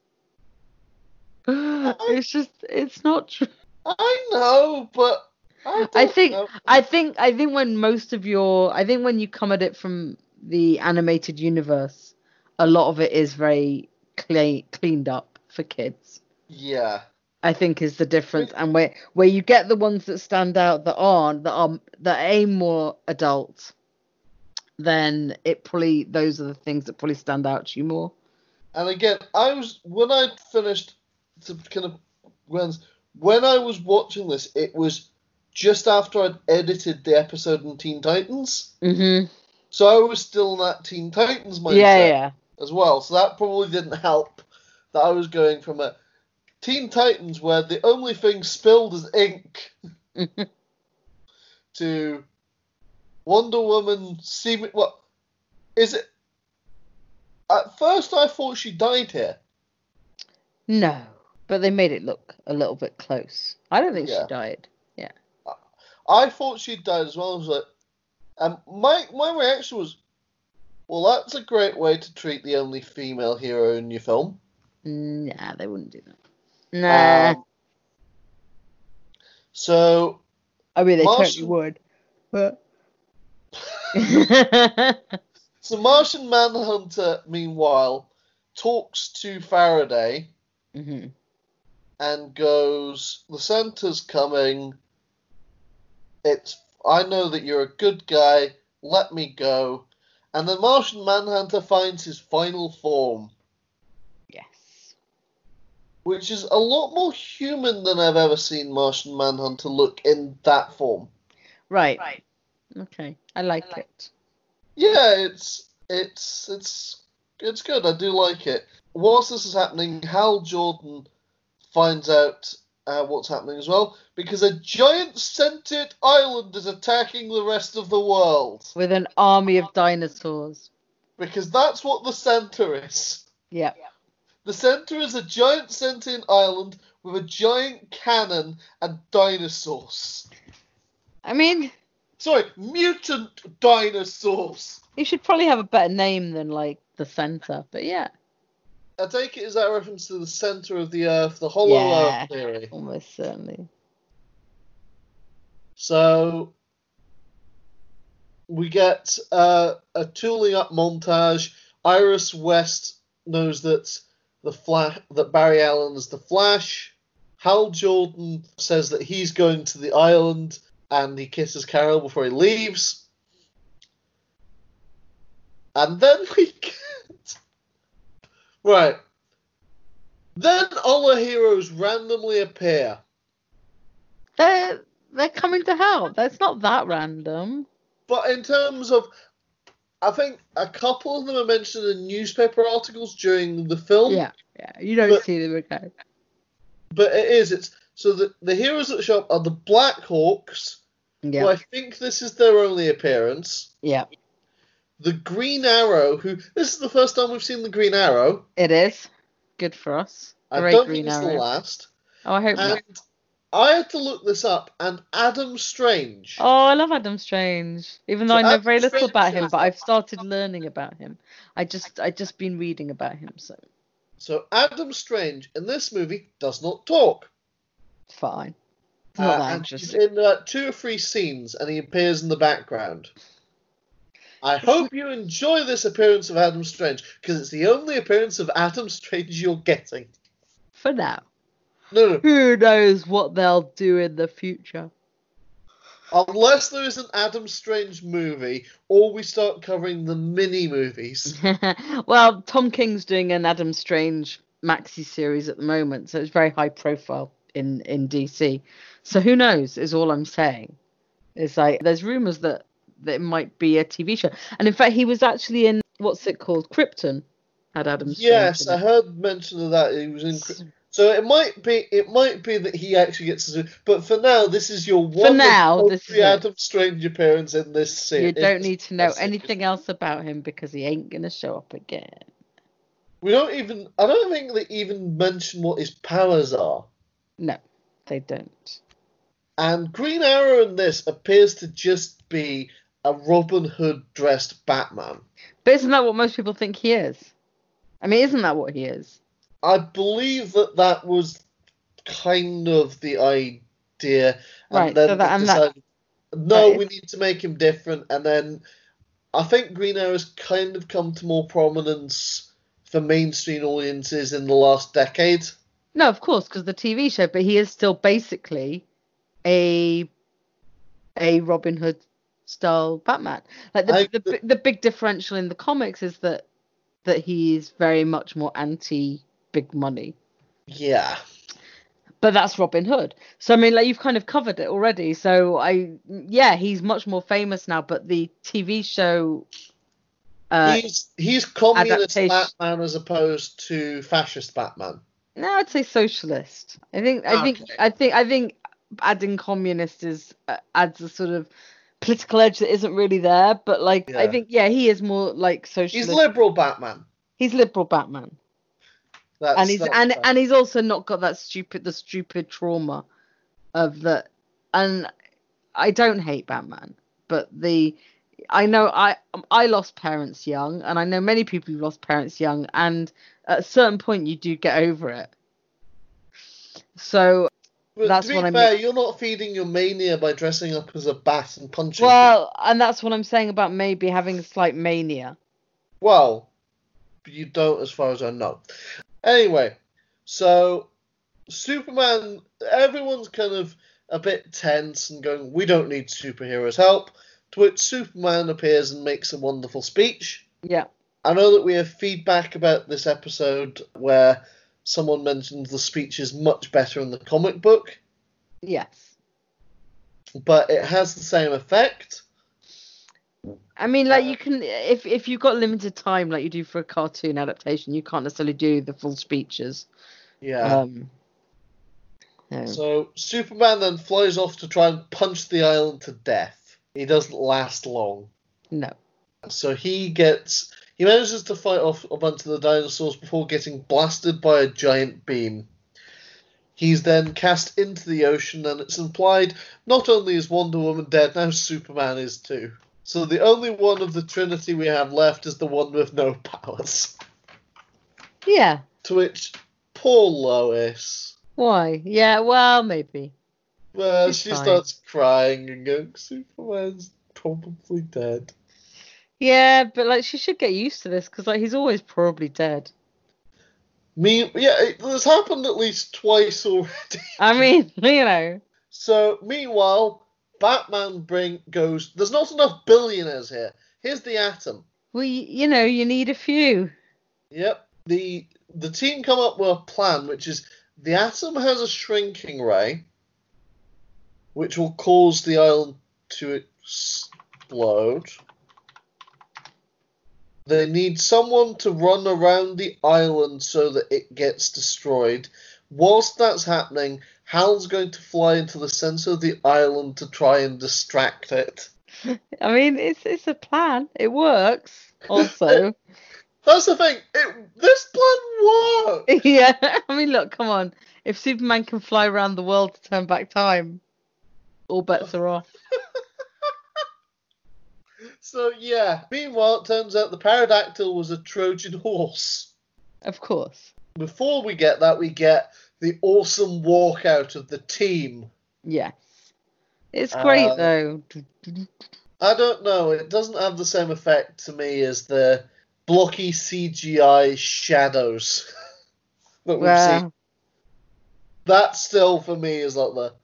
It's just, it's not true. I know, but I, I don't think, know. I think, I think when most of your, I think when you come at it from the animated universe, a lot of it is very clean, cleaned up for kids. Yeah. I think is the difference, and where where you get the ones that stand out that aren't that are that aim more adult, then it probably those are the things that probably stand out to you more. And again, I was when I finished to kind of when when I was watching this, it was just after I'd edited the episode in Teen Titans, Mhm. so I was still in that Teen Titans mindset Yeah, yeah. as well. So that probably didn't help that I was going from a Teen Titans where the only thing spilled is ink to Wonder Woman seeming what is it? At first, I thought she died here. No, but they made it look a little bit close. I don't think Yeah. she died. I thought she died as well. I was like, and my my reaction was, well, that's a great way to treat the only female hero in your film. Nah, they wouldn't do that. Nah, Um, so I mean they Martian- totally would, but. so Martian Manhunter, meanwhile, talks to Faraday hmm and goes, "The center's coming. It's I know that you're a good guy. Let me go." And then Martian Manhunter finds his final form, Yes. which is a lot more human than I've ever seen Martian Manhunter look in that form. Right. Right. Okay. I like, I like it. Yeah, it's it's it's it's good. I do like it. Whilst this is happening, Hal Jordan finds out uh, what's happening as well, because a giant sentient island is attacking the rest of the world. With an army of dinosaurs. Because that's what the center is. Yep. The center is a giant sentient island with a giant cannon and dinosaurs. I mean, Sorry, mutant dinosaurs. you should probably have a better name than like the center, but yeah, I take it as that reference to the center of the Earth, the hollow Yeah. Earth theory. almost certainly. So we get uh, a tooling up montage. Iris West knows that the Flash, that Barry Allen is the Flash. Hal Jordan says that he's going to the island, and he kisses Carol before he leaves. And then we get right. Then all the heroes randomly appear. They're they're coming to help. That's not that random. But in terms of, I think a couple of them are mentioned in newspaper articles during the film. Yeah, yeah. You don't But- see them again. But it is. It's so the the heroes that show up are the Black Hawks. Yeah, Who I think this is their only appearance. yeah. the Green Arrow, who this is the first time we've seen the Green Arrow. It is. Good for us. I Hooray, don't Green think it's Arrow. the last. Oh, I hope And not. I had to look this up, and Adam Strange. Oh, I love Adam Strange. Even though So I know Adam very little Strange about him, is- but I've started learning about him. I just I just been reading about him, so So Adam Strange in this movie does not talk. fine. It's not Uh, that and he's interesting. in about two or three scenes, and he appears in the background. I hope you enjoy this appearance of Adam Strange, because it's the only appearance of Adam Strange you're getting. For now. No, no. Who knows what they'll do in the future? Unless there is an Adam Strange movie, or we start covering the mini movies. Well, Tom King's doing an Adam Strange maxi series at the moment, so it's very high profile in, in D C. So who knows, is all I'm saying. It's like, there's rumours that, that it might be a T V show. And in fact, he was actually in, what's it called? Krypton had Adam Strange Yes, in I it. heard mention of that. He was in. So it might be, it might be that he actually gets to. But for now, this is your one. now, this is it. Adam Strange appearance in this series. You don't need to know anything else about him because he ain't going to show up again. We don't even. I don't think they even mention what his powers are. No, they don't. And Green Arrow in this appears to just be a Robin Hood dressed Batman. But isn't that what most people think he is? I mean, isn't that what he is? I believe that that was kind of the idea. And Right, then so that- they and that- decided, no, that we is- need to make him different. And then I think Green Arrow's kind of come to more prominence for mainstream audiences in the last decade. No, of course, because the T V show, but he is still basically a a Robin Hood style Batman. Like the I- the, the, the big differential in the comics is that that he is very much more anti big money. Yeah. But that's Robin Hood. So I mean, like, you've kind of covered it already. So I, yeah, he's much more famous now. But the T V show, uh, he's he's communist adaptation- Batman as opposed to fascist Batman. no, I'd say socialist. I think, I think, Okay. I think, I think adding communist is uh, adds a sort of political edge that isn't really there. But like, I Yeah. think, yeah, he is more like He's socialist. liberal Batman. He's liberal Batman. That's, and he's that's and fair. and he's also not got that stupid the stupid trauma of that. And I don't hate Batman, but the I know I I lost parents young, and I know many people who lost parents young, and at a certain point you do get over it. So But that's to be what I fair, mean. you're not feeding your mania by dressing up as a bat and punching. well, and that's what I'm saying about maybe having a slight mania. people. Well, you don't, as far as I know. Anyway, so Superman, everyone's kind of a bit tense and going, "We don't need superheroes' help." To which Superman appears and makes a wonderful speech. Yeah. I know that we have feedback about this episode where someone mentions the speech is much better in the comic book, Yes. but it has the same effect. I mean, like, Uh, you can, if if you've got limited time, like you do for a cartoon adaptation, you can't necessarily do the full speeches. Yeah. Um, no. So Superman then flies off to try and punch the island to death. He doesn't last long. no. So he gets he manages to fight off a bunch of the dinosaurs before getting blasted by a giant beam. He's then cast into the ocean, and it's implied not only is Wonder Woman dead, now Superman is too. So the only one of the Trinity we have left is the one with no powers. Yeah. To which poor Lois, Why? Yeah. Well, maybe. well, She's she fine. starts crying and going, Superman's probably dead. Yeah, but like she should get used to this because like he's always probably dead. Me, yeah, it, it's happened at least twice already. I mean, you know. So, meanwhile, Batman bring goes. There's not enough billionaires here. Here's the Atom. Well, you, you know, you need a few. Yep. The the team come up with a plan, which is the Atom has a shrinking ray, which will cause the island to explode. They need someone to run around the island so that it gets destroyed. Whilst that's happening, Hal's going to fly into the center of the island to try and distract it. I mean, it's it's a plan. It works. Also, That's the thing. It, this plan worked. yeah. I mean, look, come on. If Superman can fly around the world to turn back time, all bets are off. So yeah. Meanwhile, it turns out the pterodactyl was a Trojan horse. Of course. Before we get that, we get the awesome walkout of the team. Yes. It's great Uh, though. I don't know. It doesn't have the same effect to me as the blocky C G I shadows that we've Well, seen. That still for me is like the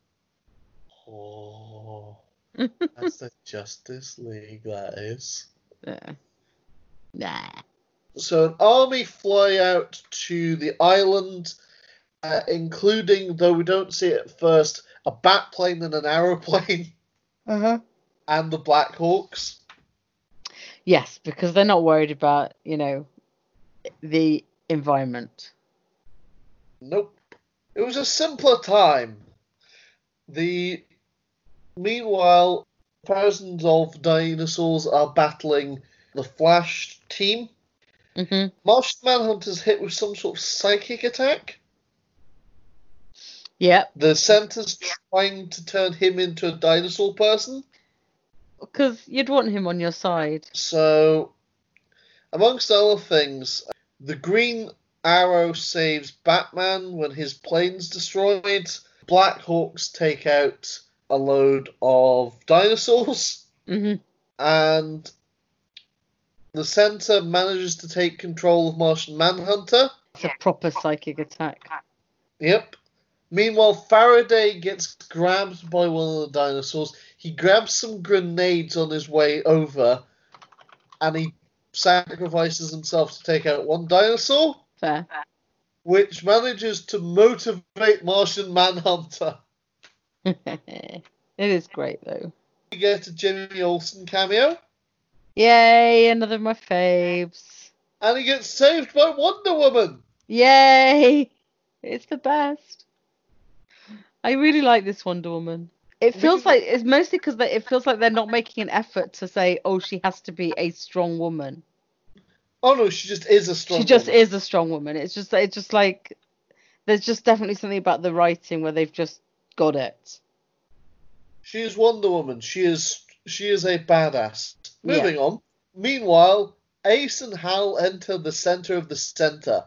oh, that's the Justice League. That is. yeah. Nah. So an army fly out to the island, uh, including, though we don't see it at first, a bat plane and an aeroplane, Uh-huh. and the Black Hawks. Yes, because they're not worried about, you know, the environment. Nope. It was a simpler time. The meanwhile, thousands of dinosaurs are battling the Flash team. Mm-hmm. Martian Manhunter's hit with some sort of psychic attack. Yep. The Center's trying to turn him into a dinosaur person. Because you'd want him on your side. So, amongst other things, the Green Arrow saves Batman when his plane's destroyed. Black Hawks take out a load of dinosaurs. Mm-hmm. And the Center manages to take control of Martian Manhunter. It's a proper psychic attack. Yep. Meanwhile, Faraday gets grabbed by one of the dinosaurs. He grabs some grenades on his way over, and he sacrifices himself to take out one dinosaur, Fair. which manages to motivate Martian Manhunter. It is great, though. We get a Jimmy Olsen cameo, Yay, another of my faves. and he gets saved by Wonder Woman. Yay! It's the best. I really like this Wonder Woman. It feels like it's mostly because it feels like they're not making an effort to say, "Oh, she has to be a strong woman." Oh no, she just is a strong She just woman. is a strong woman. It's just, it's just like there's just definitely something about the writing where they've just got it. She is Wonder Woman. She is she is a badass. Yeah. Moving on. Meanwhile, Ace and Hal enter the center of the center,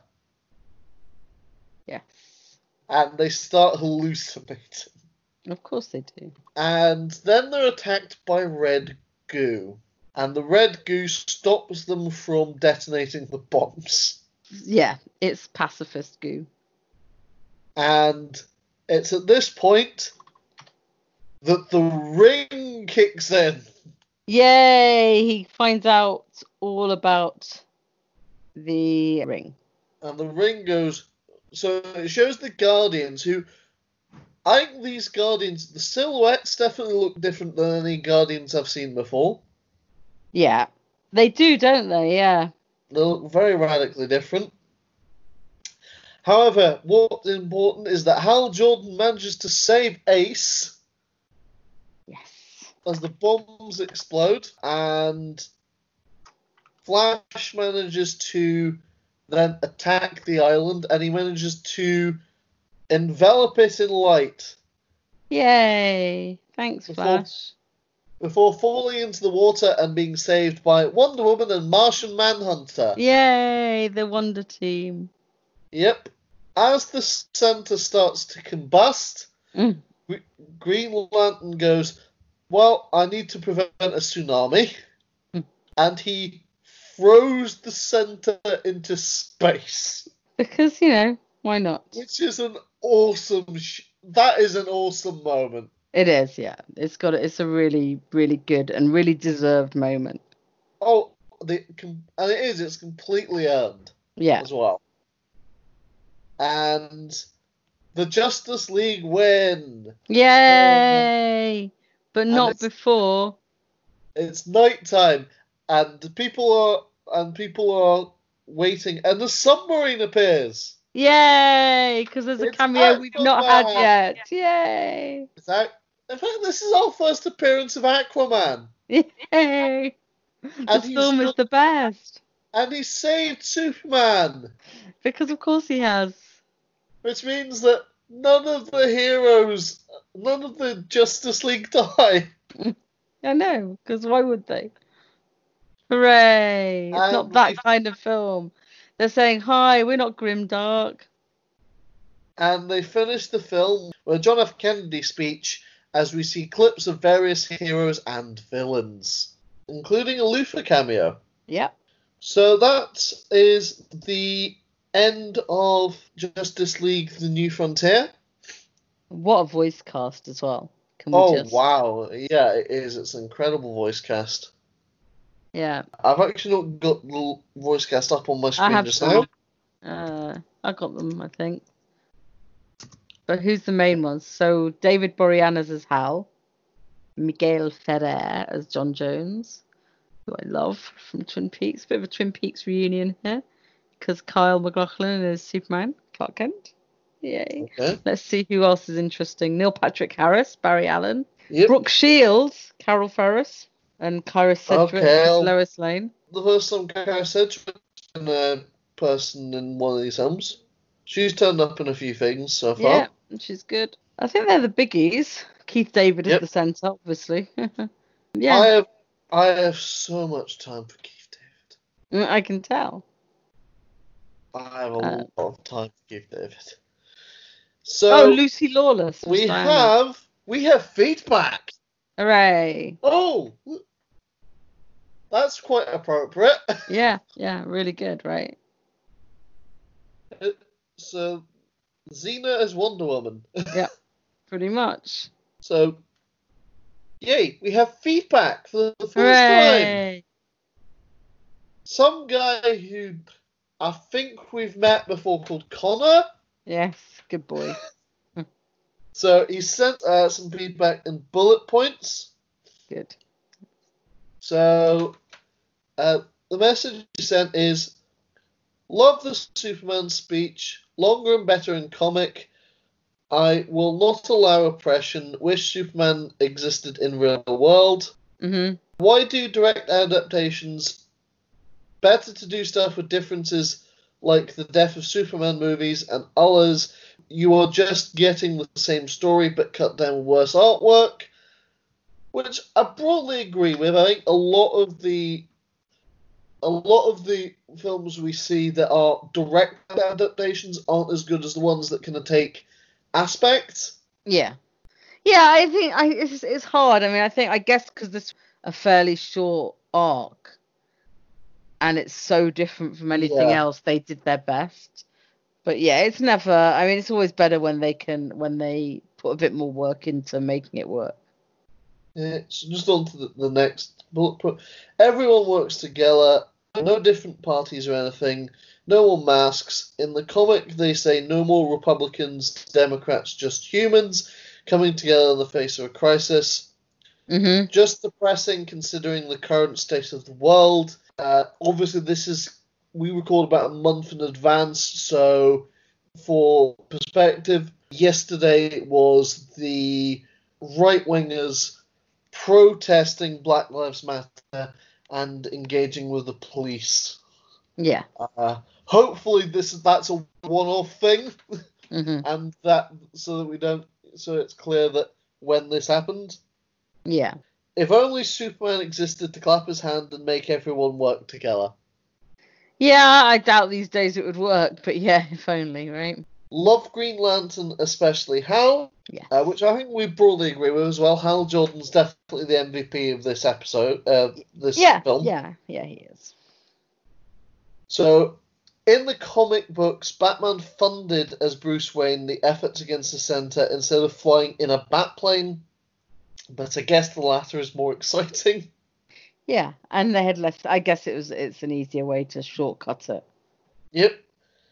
Yes, and they start hallucinating. of course they do. And then they're attacked by red goo. And the red goo stops them from detonating the bombs. Yeah, it's pacifist goo. And it's at this point that the ring kicks in. Yay! He finds out all about the ring. And the ring goes... So it shows the Guardians who... I think these Guardians... The silhouettes definitely look different than any Guardians I've seen before. Yeah, they do, don't they? Yeah. They look very radically different. However, what's important is that Hal Jordan manages to save Ace Yes. as the bombs explode, and Flash manages to then attack the island, and he manages to envelop it in light Yay! Thanks, Before- Flash. before falling into the water and being saved by Wonder Woman and Martian Manhunter. Yay! The Wonder Team. Yep. As the center starts to combust, Mm. Gre- Green Lantern goes, well, I need to prevent a tsunami. Mm. And he throws the center into space. Because, you know, why not? Which is an awesome... Sh- that is an awesome moment. It is, yeah. It's got a, it's a really, really good and really deserved moment. Oh, the com- and it is. It's completely earned Yeah. as well. And the Justice League win. Yay! But And not it's- before. It's nighttime, and people are and people are waiting, and the submarine appears. Yay! Because there's a It's cameo we've not had Aquaman. yet. Yay! It's out. In fact, this is our first appearance of Aquaman. Yay! And This he's film is not- the best. And he saved Superman! Because of course he has. Which means that none of the heroes, none of the Justice League die. I know, because why would they? Hooray! It's And not that we've- kind of film. They're saying, hi, we're not grimdark. And they finish the film with a John F. Kennedy speech as we see clips of various heroes and villains, including a Luthor cameo. Yep. So that is the end of Justice League The New Frontier. What a voice cast as well. Can we Oh, just... wow. Yeah, it is. It's an incredible voice cast. Yeah. I've actually not got the voice cast up on my I screen have just some. now. Uh, I got them, I think. But who's the main ones? So David Boreanaz as Hal, Miguel Ferrer as John Jones, who I love from Twin Peaks. Bit of a Twin Peaks reunion here, because Kyle MacLachlan is Superman, Clark Kent. Yay! Okay. Let's see who else is interesting. Neil Patrick Harris, Barry Allen, Yep. Brooke Shields, Carol Ferris, and Kyra Sedgwick Okay, as I'll- Lois Lane. The first time Kara Sedgwick been a person in one of these films. She's turned up in a few things so far. Yeah, she's good. I think they're the biggies. Keith David is Yep. the centre, obviously. I yeah, have I have so much time for Keith David. I can tell. I have a Uh, lot of time for Keith David. So Oh, Lucy Lawless. was we Diana. have we have feedback. Hooray. Oh, that's quite appropriate. Yeah, yeah, really good, right? So Xena as Wonder Woman. Pretty much. So yay, we have feedback for the first time. Hooray. Some guy who I think we've met before called Connor. Yes, good boy. So he sent uh, some feedback in bullet points. Good. So uh, the message he sent is, love the Superman speech, longer and better in comic. I will not allow oppression. Wish Superman existed in real world. Mm-hmm. Why do direct adaptations? Better to do stuff with differences like the Death of Superman movies and others. You are just getting the same story but cut down with worse artwork. Which I broadly agree with. I think a lot of the a lot of the films we see that are direct adaptations aren't as good as the ones that kind of take aspects. Yeah. Yeah, I think I it's, it's hard. I mean, I think, I guess because this is a fairly short arc and it's so different from anything Yeah. else, they did their best. But yeah, it's never, I mean, it's always better when they can, when they put a bit more work into making it work. Yeah, so just on to the, the next bullet point. Everyone works together, no different parties or anything, no more masks. In the comic, they say no more Republicans, Democrats, just humans coming together in the face of a crisis. Mm-hmm. Just depressing considering the current state of the world. Uh, obviously, this is, we record about a month in advance, so for perspective, yesterday was the right-wingers protesting Black Lives Matter and engaging with the police. Yeah. Uh, hopefully, this that's a one-off thing, Mm-hmm. and that so that we don't, so it's clear that when this happened, Yeah. if only Superman existed to clap his hand and make everyone work together. Yeah, I doubt these days it would work, but yeah, if only, right? Love Green Lantern, especially Hal, Yeah. uh, which I think we broadly agree with as well. Hal Jordan's definitely the M V P of this episode, uh, this Yeah, film. yeah, yeah, he is. So, in the comic books, Batman funded as Bruce Wayne the efforts against the Center instead of flying in a Batplane, but I guess the latter is more exciting. Yeah, and they had less. I guess it was. It's an easier way to shortcut it. Yep.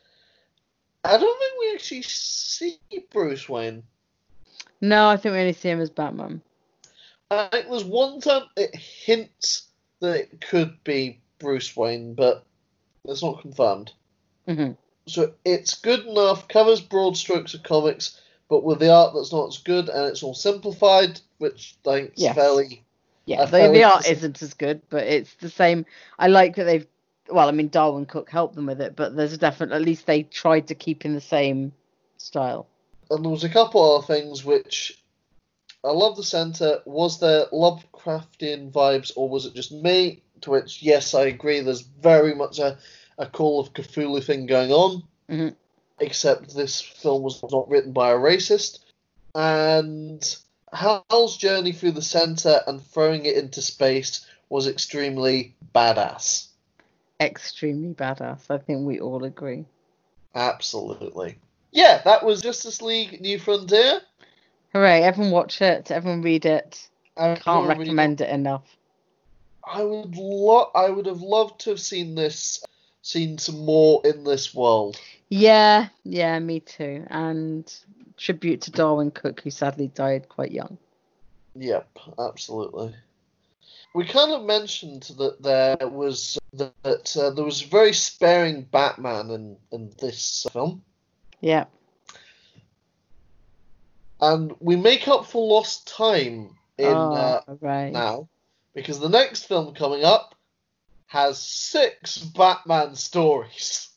I don't think we actually see Bruce Wayne. No, I think we only see him as Batman. I think there's one time it hints that it could be Bruce Wayne, but it's not confirmed. Mm-hmm. So it's good enough, covers broad strokes of comics, but with the art that's not as good, and it's all simplified, which I think is Yes. fairly Yeah, I the, felt the it's art the- isn't as good, but it's the same. I like that they've, well, I mean, Darwin Cook helped them with it, but there's a definite, at least they tried to keep in the same style. And there was a couple other things which I love the centre. Was there Lovecraftian vibes, or was it just me? To which, yes, I agree. There's very much a, a Call of Cthulhu thing going on. Mhm. Except this film was not written by a racist. And Hal's journey through the centre and throwing it into space was extremely badass. Extremely badass. I think we all agree. Absolutely. Yeah, that was Justice League New Frontier. Hooray! Everyone watch it. Everyone read it. I Can't recommend it enough. I would lo- I would have loved to have seen this, seen some more in this world. Yeah, yeah, me too. And tribute to Darwin Cook, who sadly died quite young. Yep, absolutely. We kind of mentioned that there was that uh, there was very sparing Batman in, in this film, Yeah. and we make up for lost time in Oh, uh, right. now, because the next film coming up has six Batman stories,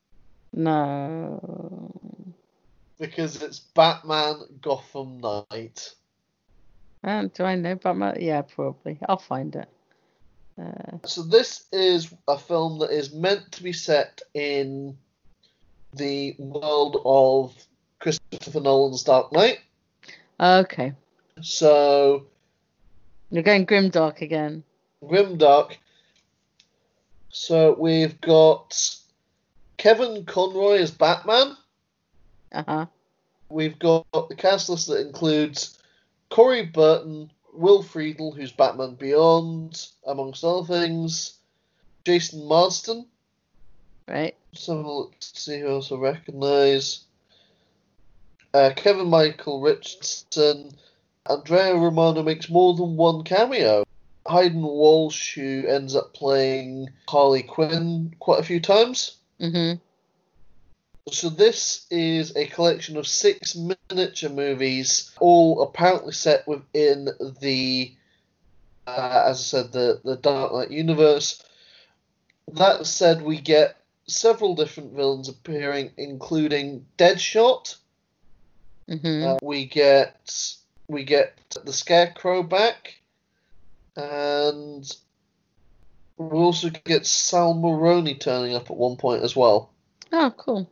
No. because it's Batman Gotham Knight. Um, do I know Batman? Yeah, probably. I'll find it. Uh, So this is a film that is meant to be set in the world of Christopher Nolan's Dark Knight. okay. So You're going grimdark again. Grimdark. So we've got Kevin Conroy as Batman. Uh-huh. We've got the cast list that includes Corey Burton, Will Friedle, who's Batman Beyond, amongst other things. Jason Marsden. Right. Let's have a look to see who else I recognise. Uh, Kevin Michael Richardson. Andrea Romano makes more than one cameo. Hayden Walsh, who ends up playing Harley Quinn quite a few times. Mm-hmm. So this is a collection of six miniature movies, all apparently set within the, uh, as I said, the, the Dark Knight universe. That said, we get several different villains appearing, including Deadshot. Mm-hmm. Uh, we get we get the Scarecrow back, and we also get Sal Maroni turning up at one point as well. Oh, cool.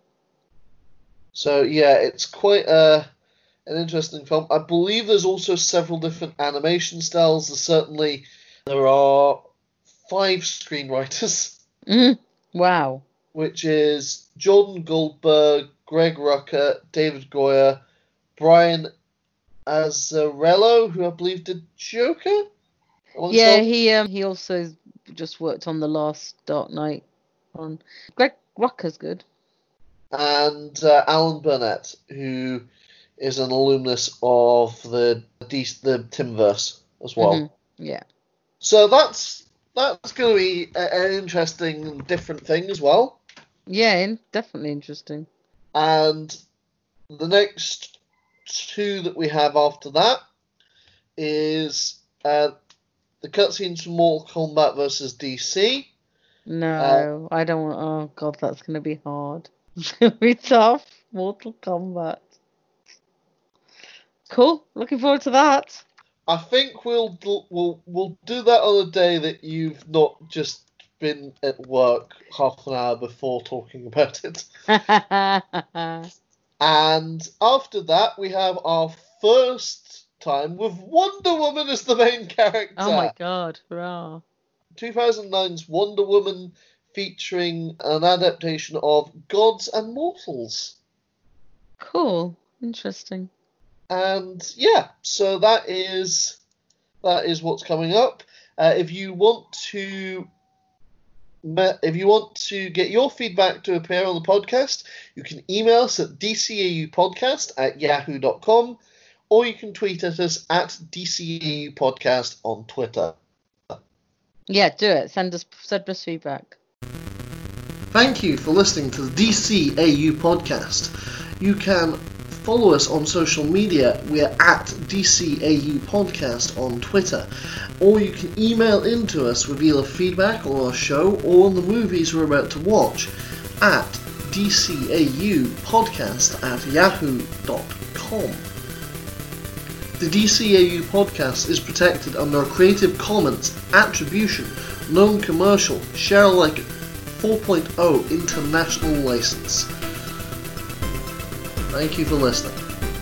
So yeah, it's quite a an interesting film. I believe there's also several different animation styles. There's certainly there are five screenwriters, Mm. Wow. which is Jordan Goldberg, Greg Rucka, David Goyer, Brian Azzarello, who I believe did Joker. Amongst Yeah, others. he um he also just worked on the last Dark Knight on Greg Rucka's good. and uh, Alan Burnett, who is an alumnus of the D- the Timverse as well. Mhm. Yeah. So that's that's going to be a, an interesting and different thing as well. Yeah, in- definitely interesting. And the next two that we have after that is uh, the cutscenes from Mortal Kombat versus D C. No, I don't want. Oh God, that's gonna be hard. It's gonna be tough. Mortal Kombat. Cool. Looking forward to that. I think we'll we'll we'll do that on a day that you've not just been at work half an hour before talking about it. And after that, we have our first time with Wonder Woman as the main character. Oh my God! Hurrah! two thousand nine's Wonder Woman, featuring an adaptation of Gods and Mortals. Cool. Interesting. And yeah, so that is that is what's coming up. Uh, if you want to if you want to get your feedback to appear on the podcast, you can email us at d c a u podcast at yahoo dot com, or you can tweet at us at d c a u podcast on Twitter. Yeah, do it. Send us send us feedback. Thank you for listening to the D C A U podcast. You can follow us on social media. We're at D C A U Podcast on Twitter. Or you can email into us with either feedback on our show or on the movies we're about to watch at dcaupodcast at yahoo dot com. The D C A U Podcast is protected under a Creative Commons Attribution, Non-Commercial, Share Alike four point oh International License. Thank you for listening.